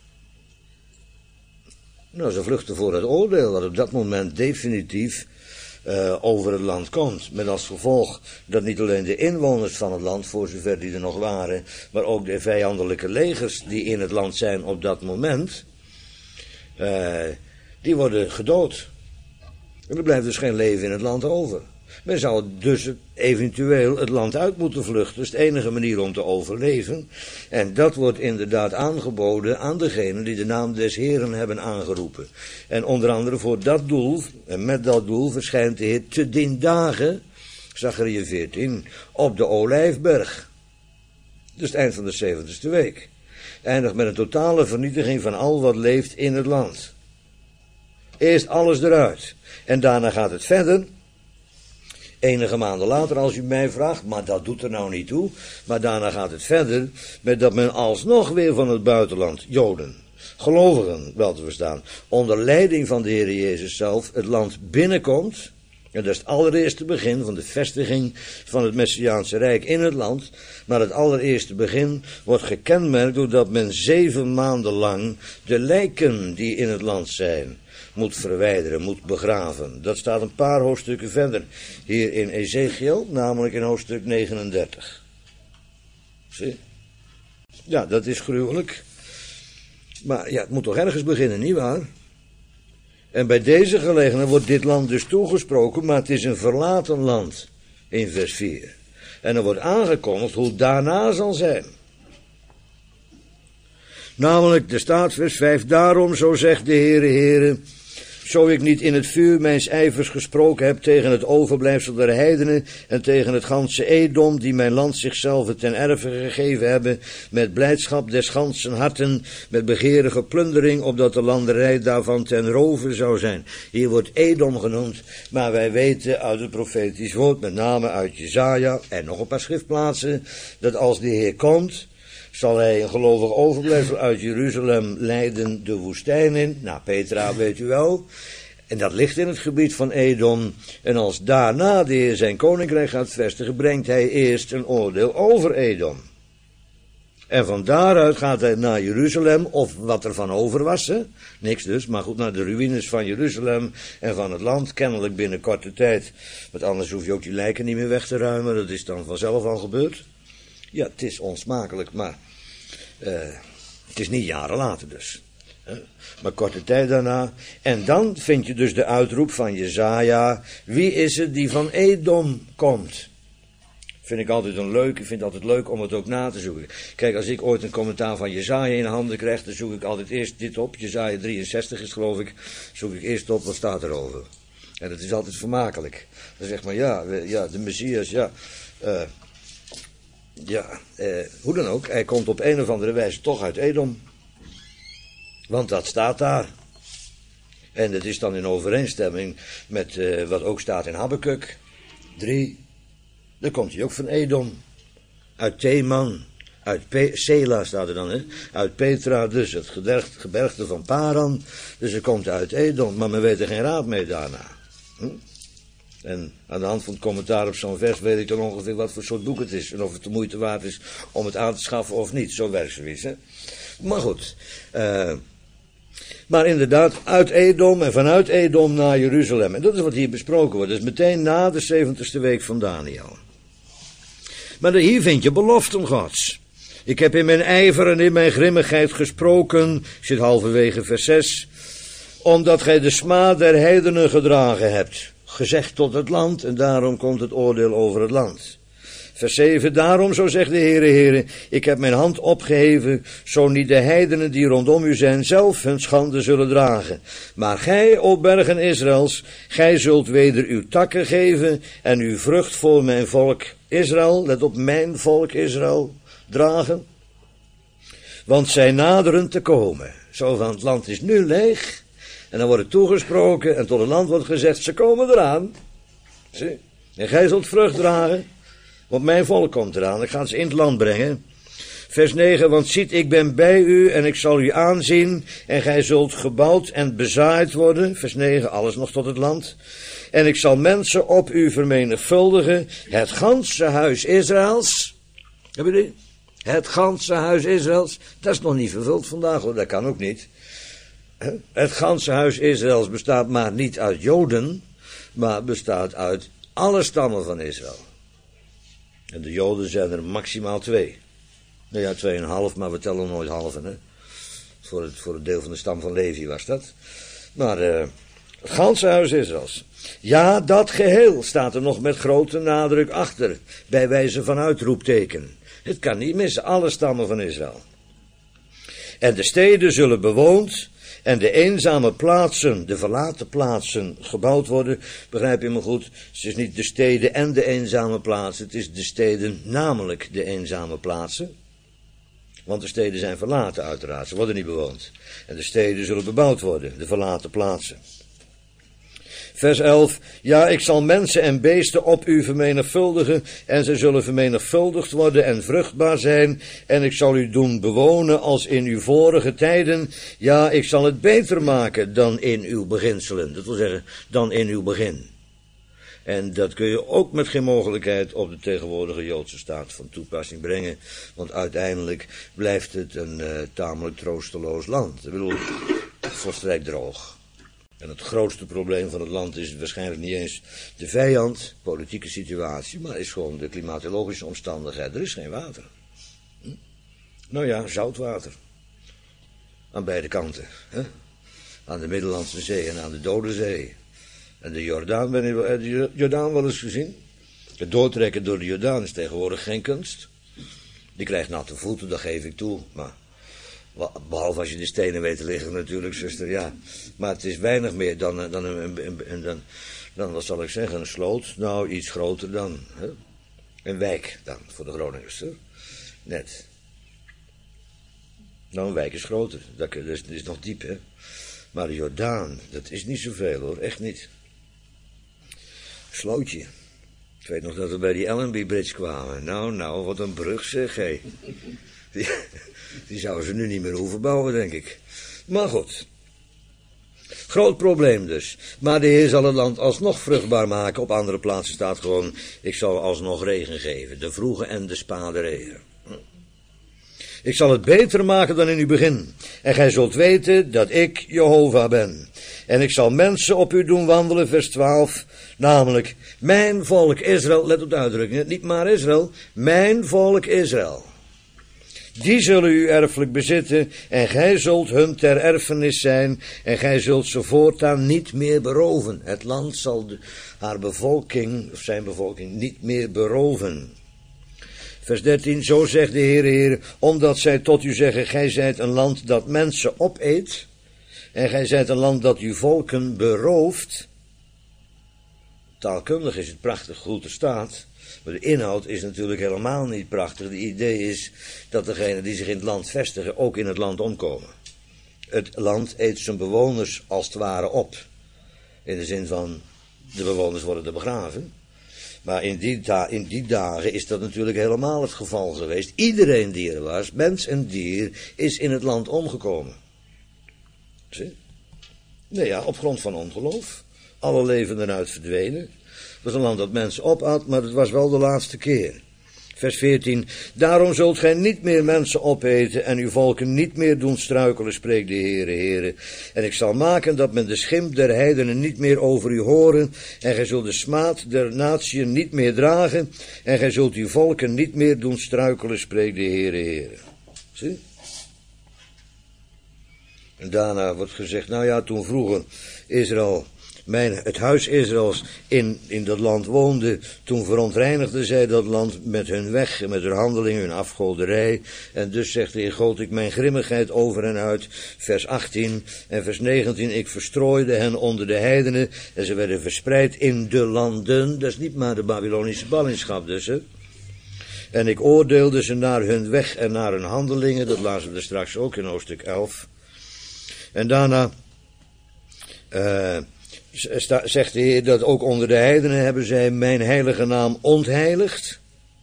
Nou, ze vluchten voor het oordeel dat op dat moment definitief over het land komt. Met als gevolg dat niet alleen de inwoners van het land, voor zover die er nog waren, maar ook de vijandelijke legers die in het land zijn op dat moment, die worden gedood. En er blijft dus geen leven in het land over. Men zou dus eventueel het land uit moeten vluchten. Dat is de enige manier om te overleven. En dat wordt inderdaad aangeboden aan degenen die de naam des Heeren hebben aangeroepen. En onder andere voor dat doel, en met dat doel verschijnt de Heer te dien dagen, Zacharia 14, op de Olijfberg. Dus het eind van de 70ste week. Eindigt met een totale vernietiging van al wat leeft in het land. Eerst alles eruit. En daarna gaat het verder. Enige maanden later, als u mij vraagt, maar dat doet er nou niet toe. Maar daarna gaat het verder met dat men alsnog weer van het buitenland, Joden, gelovigen, wel te verstaan, onder leiding van de Heer Jezus zelf het land binnenkomt. En dat is het allereerste begin van de vestiging van het Messiaanse Rijk in het land. Maar het allereerste begin wordt gekenmerkt doordat men 7 maanden lang de lijken die in het land zijn moet verwijderen, moet begraven. Dat staat een paar hoofdstukken verder hier in Ezekiel, namelijk in hoofdstuk 39. Zie? Ja, dat is gruwelijk. Maar ja, het moet toch ergens beginnen, nietwaar? En bij deze gelegenheid wordt dit land dus toegesproken, maar het is een verlaten land in vers 4. En er wordt aangekondigd hoe het daarna zal zijn. Namelijk, er staat vers 5, daarom, zo zegt de Heere, zo ik niet in het vuur mijns ijvers gesproken heb tegen het overblijfsel der heidenen en tegen het ganse Edom, die mijn land zichzelf ten erve gegeven hebben, met blijdschap des gansen harten, met begeerige plundering, opdat de landerij daarvan ten rove zou zijn. Hier wordt Edom genoemd, maar wij weten uit het profetisch woord, met name uit Jesaja en nog een paar schriftplaatsen, dat als de Heer komt, zal hij een gelovig overblijfsel uit Jeruzalem leiden de woestijn in. Nou, Petra weet u wel. En dat ligt in het gebied van Edom. En als daarna de Heer zijn koninkrijk gaat vestigen, brengt hij eerst een oordeel over Edom. En van daaruit gaat hij naar Jeruzalem, of wat er van over was, hè? Niks dus, maar goed, naar de ruïnes van Jeruzalem en van het land, kennelijk binnen korte tijd. Want anders hoef je ook die lijken niet meer weg te ruimen, dat is dan vanzelf al gebeurd. Ja, het is onsmakelijk, maar het is niet jaren later dus. Maar korte tijd daarna. En dan vind je dus de uitroep van Jesaja, wie is het die van Edom komt? Vind ik altijd ik vind het altijd leuk om het ook na te zoeken. Kijk, als ik ooit een commentaar van Jesaja in handen krijg, dan zoek ik altijd eerst dit op. Jesaja 63 is geloof ik, zoek ik eerst op, wat staat erover. En dat is altijd vermakelijk. Dan zeg maar, ja, de Messias, hoe dan ook, hij komt op een of andere wijze toch uit Edom. Want dat staat daar. En het is dan in overeenstemming met wat ook staat in Habakuk 3. Dan komt hij ook van Edom. Uit Teman. Uit Sela staat er dan, hè. Uit Petra, dus het gebergte van Paran. Dus hij komt uit Edom, maar men weet er geen raad mee daarna. En aan de hand van het commentaar op zo'n vers weet ik dan ongeveer wat voor soort boek het is. En of het de moeite waard is om het aan te schaffen of niet. Zo werkt zoiets, hè. Maar goed. Maar inderdaad, uit Edom en vanuit Edom naar Jeruzalem. En dat is wat hier besproken wordt. Dat is meteen na de 70ste week van Daniel. Maar hier vind je beloften Gods. Ik heb in mijn ijver en in mijn grimmigheid gesproken, ik zit halverwege vers 6, omdat gij de smaad der heidenen gedragen hebt, gezegd tot het land, en daarom komt het oordeel over het land. Vers 7, daarom, zo zegt de Heere, ik heb mijn hand opgeheven, zo niet de heidenen die rondom u zijn zelf hun schande zullen dragen. Maar gij, o bergen Israëls, gij zult weder uw takken geven en uw vrucht voor mijn volk Israël, let op, mijn volk Israël, dragen. Want zij naderen te komen. Zo van, het land is nu leeg, en dan wordt het toegesproken, en tot het land wordt gezegd, ze komen eraan. Zie? En gij zult vrucht dragen. Want mijn volk komt eraan, ik ga ze in het land brengen. Vers 9, want ziet, ik ben bij u en ik zal u aanzien en gij zult gebouwd en bezaaid worden. Vers 9, alles nog tot het land. En ik zal mensen op u vermenigvuldigen, het ganse huis Israëls. Heb je die? Het ganse huis Israëls, dat is nog niet vervuld vandaag hoor, dat kan ook niet. Het ganse huis Israëls bestaat maar niet uit Joden, maar bestaat uit alle stammen van Israël. En de Joden zijn er maximaal 2. Nou ja, 2,5, maar we tellen nooit halven, hè. Voor het deel van de stam van Levi was dat. Maar het ganse huis Israëls. Ja, dat geheel staat er nog met grote nadruk achter, bij wijze van uitroepteken. Het kan niet missen, alle stammen van Israël. En de steden zullen bewoond en de eenzame plaatsen, de verlaten plaatsen, gebouwd worden. Begrijp je me goed? Het is niet de steden en de eenzame plaatsen, het is de steden, namelijk de eenzame plaatsen. Want de steden zijn verlaten uiteraard, ze worden niet bewoond. En de steden zullen bebouwd worden, de verlaten plaatsen. Vers 11, ja, ik zal mensen en beesten op u vermenigvuldigen, en zij zullen vermenigvuldigd worden en vruchtbaar zijn, en ik zal u doen bewonen als in uw vorige tijden, ja, ik zal het beter maken dan in uw beginselen, dat wil zeggen, dan in uw begin. En dat kun je ook met geen mogelijkheid op de tegenwoordige Joodse staat van toepassing brengen, want uiteindelijk blijft het een tamelijk troosteloos land. Ik bedoel, volstrekt droog. En het grootste probleem van het land is waarschijnlijk niet eens de vijand, politieke situatie, maar is gewoon de klimatologische omstandigheid. Er is geen water. Nou ja, zoutwater. Aan beide kanten. Hè? Aan de Middellandse Zee en aan de Dode Zee. En de Jordaan, heb je de Jordaan wel eens gezien? Het doortrekken door de Jordaan is tegenwoordig geen kunst. Die krijgt natte voeten, dat geef ik toe, maar behalve als je de stenen weet te liggen natuurlijk, zuster, ja. Maar het is weinig meer dan wat zal ik zeggen, een sloot. Nou, iets groter dan, hè? Een wijk dan, voor de Groningers, hè? Net. Nou, een wijk is groter, dat is nog diep, hè. Maar de Jordaan, dat is niet zoveel hoor, echt niet. Slootje. Ik weet nog dat we bij die Allenby Bridge kwamen. Nou, wat een brug zeg, hé. Die zouden ze nu niet meer hoeven bouwen, denk ik. Maar goed. Groot probleem dus. Maar de Heer zal het land alsnog vruchtbaar maken. Op andere plaatsen staat gewoon, ik zal alsnog regen geven. De vroege en de spade regen. Ik zal het beter maken dan in uw begin. En gij zult weten dat ik Jehovah ben. En ik zal mensen op u doen wandelen, vers 12. Namelijk, mijn volk Israël, let op de uitdrukking, niet maar Israël, mijn volk Israël. Die zullen u erfelijk bezitten en gij zult hun ter erfenis zijn en gij zult ze voortaan niet meer beroven. Het land zal haar bevolking, of zijn bevolking, niet meer beroven. Vers 13, zo zegt de Heer, omdat zij tot u zeggen, gij zijt een land dat mensen opeet en gij zijt een land dat uw volken berooft. Taalkundig is het prachtig goed er staat. Maar de inhoud is natuurlijk helemaal niet prachtig. Het idee is dat degenen die zich in het land vestigen ook in het land omkomen. Het land eet zijn bewoners als het ware op. In de zin van, de bewoners worden er begraven. Maar in die dagen is dat natuurlijk helemaal het geval geweest. Iedereen die er was, mens en dier, is in het land omgekomen. Zie? Nee ja, op grond van ongeloof. Alle levenden eruit verdwenen. Het was een land dat mensen opat, maar het was wel de laatste keer. Vers 14. Daarom zult gij niet meer mensen opeten en uw volken niet meer doen struikelen, spreekt de Heere. En ik zal maken dat men de schimp der heidenen niet meer over u horen. En gij zult de smaad der natieën niet meer dragen. En gij zult uw volken niet meer doen struikelen, spreekt de Heere. Zie? En daarna wordt gezegd, nou ja, toen vroeger Israël, het huis Israëls in dat land woonde, toen verontreinigden zij dat land met hun weg, met hun handelingen, hun afgoderij. En dus zegt de Heer, goot ik mijn grimmigheid over hen uit. Vers 18 en vers 19, ik verstrooide hen onder de heidenen en ze werden verspreid in de landen. Dat is niet maar de Babylonische ballingschap dus, hè. En ik oordeelde ze naar hun weg en naar hun handelingen, dat lazen we er straks ook in hoofdstuk 11. En daarna zegt de Heer dat ook onder de heidenen hebben zij mijn heilige naam ontheiligd.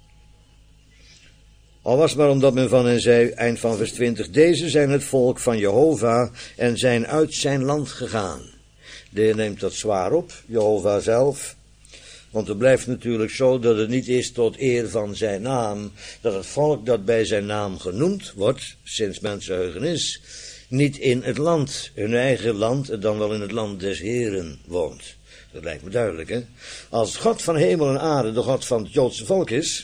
Al was maar omdat men van hen zei, eind van vers 20, deze zijn het volk van Jehovah en zijn uit zijn land gegaan. De Heer neemt dat zwaar op, Jehovah zelf. Want het blijft natuurlijk zo dat het niet is tot eer van zijn naam, dat het volk dat bij zijn naam genoemd wordt, sinds mensenheugenis, niet in het land, hun eigen land, en dan wel in het land des Heeren woont. Dat lijkt me duidelijk, hè. Als God van hemel en aarde de God van het Joodse volk is,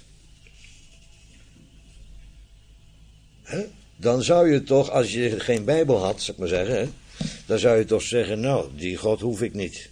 hè, dan zou je toch, als je geen Bijbel had, zou ik maar zeggen, hè, dan zou je toch zeggen, nou, die God hoef ik niet.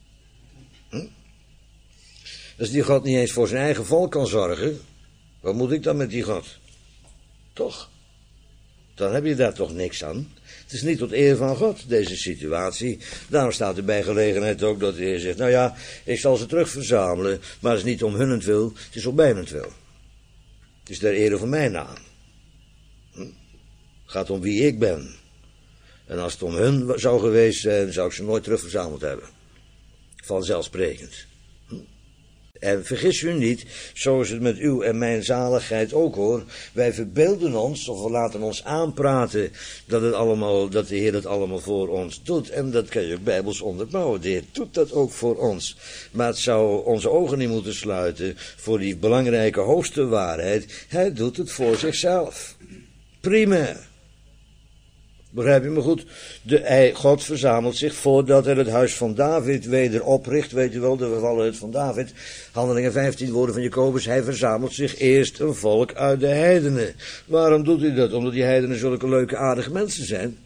Als die God niet eens voor zijn eigen volk kan zorgen, wat moet ik dan met die God? Toch? Dan heb je daar toch niks aan. Het is niet tot eer van God, deze situatie. Daarom staat er bij gelegenheid ook dat de Heer zegt, nou ja, ik zal ze terug verzamelen, maar het is niet om hunnentwil, het is om mijnentwil. Het is ter ere van mijn naam. Het gaat om wie ik ben. En als het om hun zou geweest zijn, zou ik ze nooit terug verzameld hebben. Vanzelfsprekend. En vergis u niet, zo is het met uw en mijn zaligheid ook hoor. Wij verbeelden ons, of we laten ons aanpraten, dat de Heer het allemaal voor ons doet. En dat kan je ook bijbels onderbouwen. De Heer doet dat ook voor ons. Maar het zou onze ogen niet moeten sluiten voor die belangrijke hoogste waarheid. Hij doet het voor zichzelf. Primair. Begrijp je me goed? God verzamelt zich voordat hij het huis van David weder opricht. Weet je wel, de vervallenheid van David. Handelingen 15 woorden van Jacobus. Hij verzamelt zich eerst een volk uit de heidenen. Waarom doet hij dat? Omdat die heidenen zulke leuke aardige mensen zijn?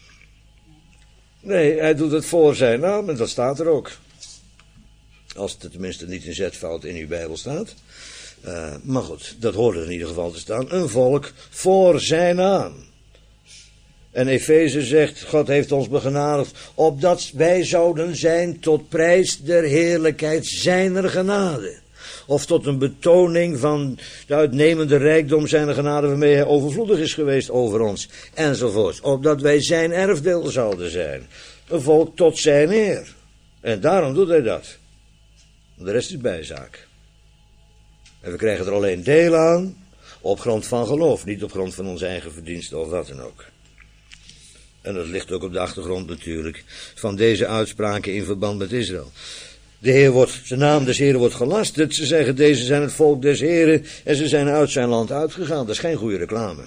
Nee, hij doet het voor zijn naam en dat staat er ook. Als het tenminste niet in zetfout in uw Bijbel staat. Maar goed, dat hoort er in ieder geval te staan. Een volk voor zijn naam. En Efeze zegt, God heeft ons begenadigd, opdat wij zouden zijn tot prijs der heerlijkheid zijner genade. Of tot een betoning van de uitnemende rijkdom zijner genade, waarmee hij overvloedig is geweest over ons, enzovoort. Opdat wij zijn erfdeel zouden zijn. Een volk tot zijn eer. En daarom doet hij dat. De rest is bijzaak. En we krijgen er alleen deel aan, op grond van geloof, niet op grond van onze eigen verdiensten of wat dan ook. En dat ligt ook op de achtergrond natuurlijk van deze uitspraken in verband met Israël. De naam des Heren wordt gelasterd. Ze zeggen, deze zijn het volk des Heren en ze zijn uit zijn land uitgegaan. Dat is geen goede reclame.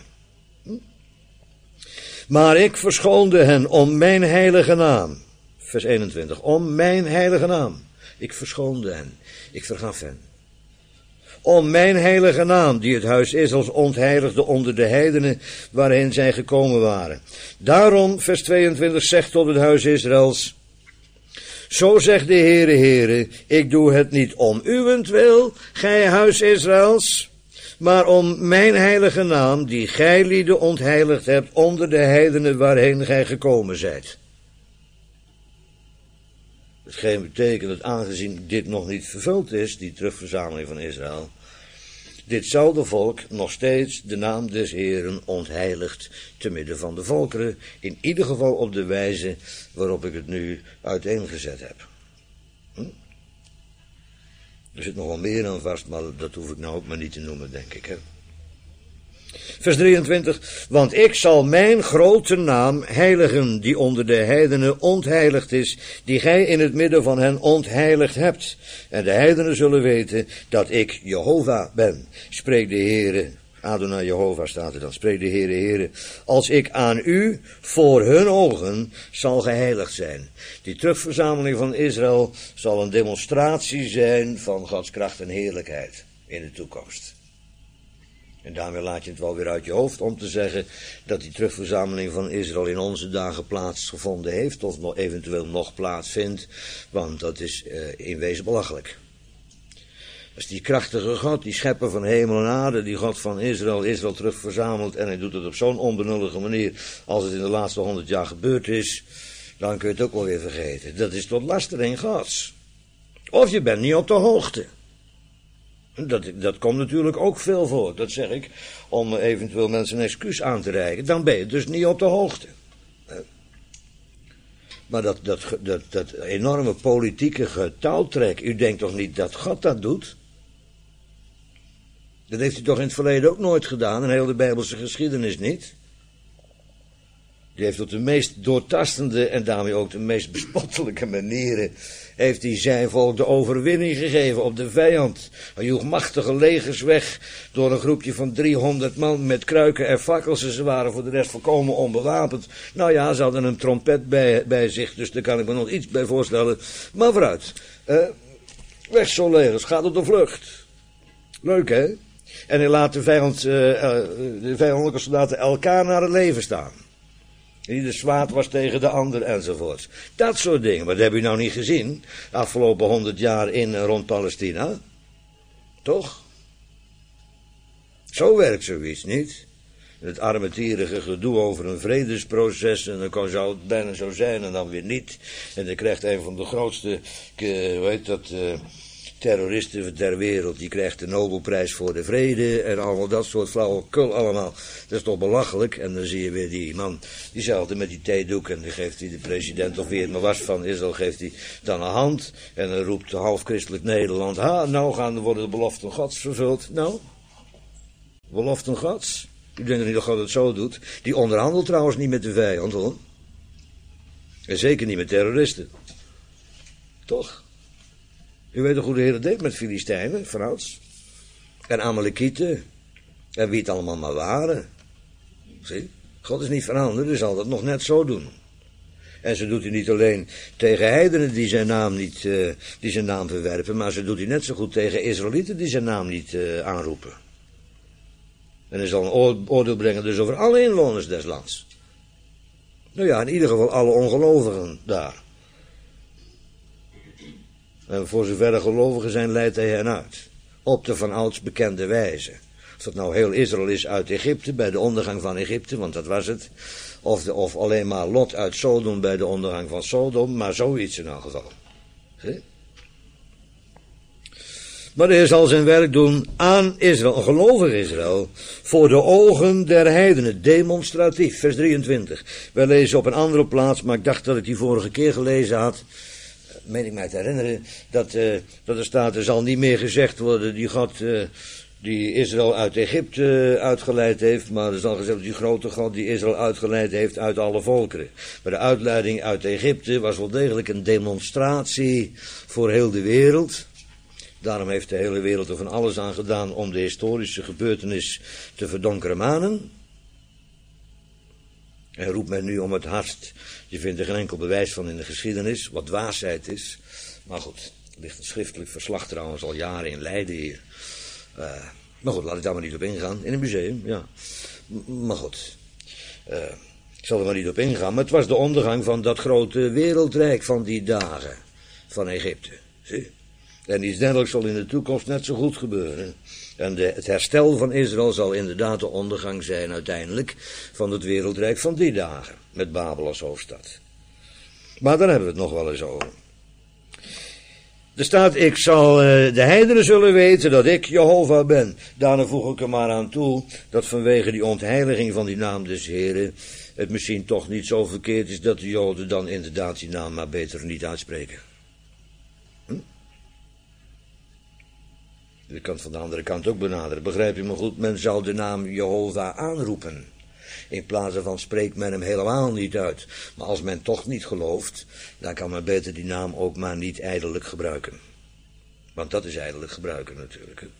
Maar ik verschoonde hen om mijn heilige naam. Vers 21. Om mijn heilige naam. Ik verschoonde hen. Ik vergaf hen. Om mijn heilige naam, die het huis Israëls ontheiligde onder de heidenen waarheen zij gekomen waren. Daarom, vers 22, zegt tot het huis Israëls: zo zegt de Heere, ik doe het niet om uwentwil, gij huis Israëls, maar om mijn heilige naam, die gij lieden ontheiligd hebt onder de heidenen waarheen gij gekomen zijt. Hetgeen betekent dat aangezien dit nog niet vervuld is, die terugverzameling van Israël, ditzelfde volk nog steeds de naam des Heeren ontheiligt te midden van de volkeren, in ieder geval op de wijze waarop ik het nu uiteengezet heb. Er zit nog wel meer aan vast, maar dat hoef ik nou ook maar niet te noemen, denk ik. Hè? Vers 23, want ik zal mijn grote naam heiligen, die onder de heidenen ontheiligd is, die gij in het midden van hen ontheiligd hebt. En de heidenen zullen weten dat ik Jehovah ben, spreekt de Heere. Adonai Jehovah staat er dan, spreekt de Heere, als ik aan u voor hun ogen zal geheiligd zijn. Die terugverzameling van Israël zal een demonstratie zijn van Gods kracht en heerlijkheid in de toekomst. En daarmee laat je het wel weer uit je hoofd om te zeggen dat die terugverzameling van Israël in onze dagen plaatsgevonden heeft, of nog eventueel nog plaatsvindt, want dat is in wezen belachelijk. Als die krachtige God, die schepper van hemel en aarde, die God van Israël terugverzamelt en hij doet het op zo'n onbenullige manier als het in de laatste 100 jaar gebeurd is, dan kun je het ook wel weer vergeten. Dat is tot lastering Gods. Of je bent niet op de hoogte. Dat komt natuurlijk ook veel voor, dat zeg ik, om eventueel mensen een excuus aan te reiken. Dan ben je dus niet op de hoogte. Maar dat enorme politieke getouwtrek, u denkt toch niet dat God dat doet? Dat heeft hij toch in het verleden ook nooit gedaan, in heel de Bijbelse geschiedenis niet? Die heeft op de meest doortastende en daarmee ook de meest bespottelijke manieren heeft hij zijn volk de overwinning gegeven op de vijand. Hij joeg machtige legers weg door een groepje van 300 man met kruiken en fakkels. En ze waren voor de rest volkomen onbewapend. Nou ja, ze hadden een trompet bij zich, dus daar kan ik me nog iets bij voorstellen. Maar vooruit. Weg zo'n legers, gaat op de vlucht. Leuk, hè? En hij laat de vijandelijke soldaten elkaar naar het leven staan. En ieder zwaard was tegen de ander enzovoort. Dat soort dingen. Maar dat hebben we nou niet gezien. De afgelopen 100 jaar in en rond Palestina. Toch? Zo werkt zoiets niet. Het armetierige gedoe over een vredesproces. En dan zou het bijna zo zijn en dan weer niet. En dan krijgt een van de grootste, terroristen ter wereld, die krijgt de Nobelprijs voor de vrede en allemaal dat soort flauwekul allemaal. Dat is toch belachelijk. En dan zie je weer die man, diezelfde met die theedoek, en dan geeft hij de president, of wie het maar was van Israël, geeft hij dan een hand. En dan roept half christelijk Nederland, nou worden de beloften Gods vervuld. Nou, beloften Gods? Ik denk niet dat God het zo doet. Die onderhandelt trouwens niet met de vijand, hoor. En zeker niet met terroristen. Toch? U weet toch hoe de Heer het deed met Filistijnen, vanouds. En Amalekieten. En wie het allemaal maar waren. Zie, God is niet veranderd, hij zal dat nog net zo doen. En ze doet hij niet alleen tegen heidenen die zijn naam verwerpen, maar ze doet hij net zo goed tegen Israëlieten die zijn naam niet aanroepen. En hij zal een oordeel brengen dus over alle inwoners des lands. Nou ja, in ieder geval alle ongelovigen daar. En voor zover er gelovigen zijn, leidt hij hen uit. Op de vanouds bekende wijze. Of dat nou heel Israël is uit Egypte, bij de ondergang van Egypte, want dat was het. Of alleen maar Lot uit Sodom bij de ondergang van Sodom, maar zoiets in elk geval. Zie? Maar de Heer zal zijn werk doen aan Israël, een gelovig Israël, voor de ogen der heidenen, demonstratief. Vers 23. Wij lezen op een andere plaats, maar ik dacht dat ik die vorige keer gelezen had. Meen ik mij te herinneren, dat er staat, er zal niet meer gezegd worden, die God die Israël uit Egypte uitgeleid heeft, maar er is al gezegd dat die grote God die Israël uitgeleid heeft uit alle volkeren. Maar de uitleiding uit Egypte was wel degelijk een demonstratie voor heel de wereld. Daarom heeft de hele wereld er van alles aan gedaan om de historische gebeurtenis te verdonkeren manen. En roept men nu om het hardst. Je vindt er geen enkel bewijs van in de geschiedenis, wat dwaasheid is. Maar goed, er ligt een schriftelijk verslag trouwens al jaren in Leiden hier. Maar goed, laat ik daar maar niet op ingaan. In een museum, ja. Maar goed, ik zal er maar niet op ingaan. Maar het was de ondergang van dat grote wereldrijk van die dagen van Egypte. Zie? En iets dergelijks zal in de toekomst net zo goed gebeuren. En het herstel van Israël zal inderdaad de ondergang zijn uiteindelijk van het wereldrijk van die dagen. Met Babel als hoofdstad. Maar daar hebben we het nog wel eens over. Er staat, ik zal de heidenen zullen weten dat ik Jehovah ben. Daarna voeg ik er maar aan toe dat vanwege die ontheiliging van die naam des Heren het misschien toch niet zo verkeerd is dat de Joden dan inderdaad die naam maar beter niet uitspreken. Je kan het van de andere kant ook benaderen. Begrijp je me goed? Men zou de naam Jehovah aanroepen. In plaats van spreekt men hem helemaal niet uit. Maar als men toch niet gelooft, dan kan men beter die naam ook maar niet ijdelijk gebruiken. Want dat is ijdelijk gebruiken natuurlijk. Hè?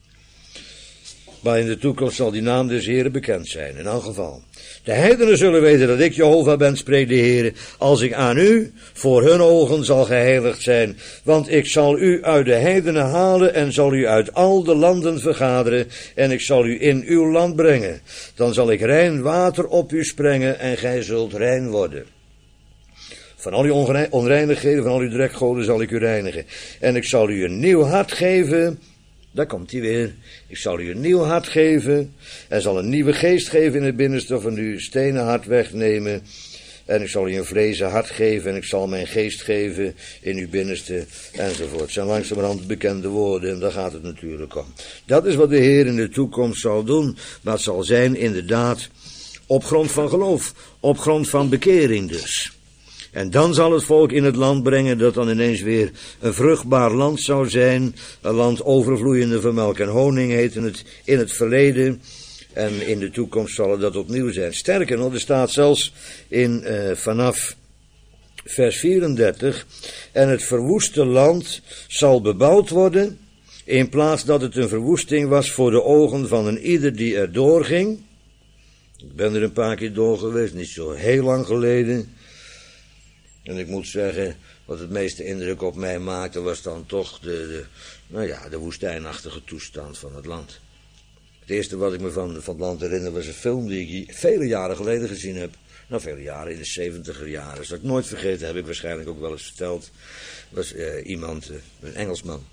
Maar in de toekomst zal die naam des Heren bekend zijn, in elk geval. De heidenen zullen weten dat ik Jehovah ben, spreekt de Heere, als ik aan u voor hun ogen zal geheiligd zijn. Want ik zal u uit de heidenen halen en zal u uit al de landen vergaderen en ik zal u in uw land brengen. Dan zal ik rein water op u sprengen en gij zult rein worden. Van al uw onreinigheden, van al uw drekgoden zal ik u reinigen. En ik zal u een nieuw hart geven. Daar komt hij weer. Ik zal u een nieuw hart geven. En zal een nieuwe geest geven in het binnenste van uw stenen hart wegnemen. En ik zal u een vlezen hart geven. En ik zal mijn geest geven in uw binnenste. Enzovoort. Het zijn langzamerhand bekende woorden. En daar gaat het natuurlijk om. Dat is wat de Heer in de toekomst zal doen. Maar het zal zijn inderdaad op grond van geloof. Op grond van bekering dus. En dan zal het volk in het land brengen dat dan ineens weer een vruchtbaar land zou zijn. Een land overvloeiende van melk en honing heette het in het verleden. En in de toekomst zal het dat opnieuw zijn. Sterker nog, er staat zelfs in vanaf vers 34. En het verwoeste land zal bebouwd worden. In plaats dat het een verwoesting was voor de ogen van een ieder die er doorging. Ik ben er een paar keer door geweest, niet zo heel lang geleden. En ik moet zeggen, wat het meeste indruk op mij maakte, was dan toch de woestijnachtige toestand van het land. Het eerste wat ik me van het land herinner was een film die ik vele jaren geleden gezien heb. Nou, vele jaren, in de 70er jaren. Dat zal ik nooit vergeten, heb ik waarschijnlijk ook wel eens verteld. Was iemand, een Engelsman,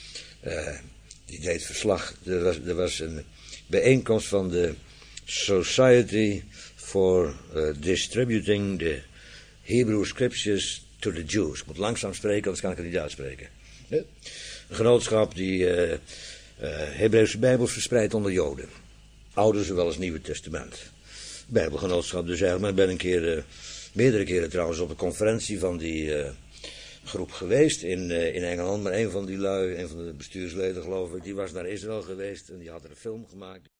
die deed verslag. Er was een bijeenkomst van de Society for Distributing the Hebrew Scriptures to the Jews. Ik moet langzaam spreken, anders kan ik het niet uitspreken. Ja? Een genootschap die Hebreeuwse Bijbels verspreidt onder Joden. Oude zowel als Nieuwe Testament. Bijbelgenootschap dus eigenlijk. Maar ik ben meerdere keren trouwens op een conferentie van die groep geweest in Engeland. Maar een van die lui, een van de bestuursleden geloof ik, die was naar Israël geweest en die had er een film gemaakt.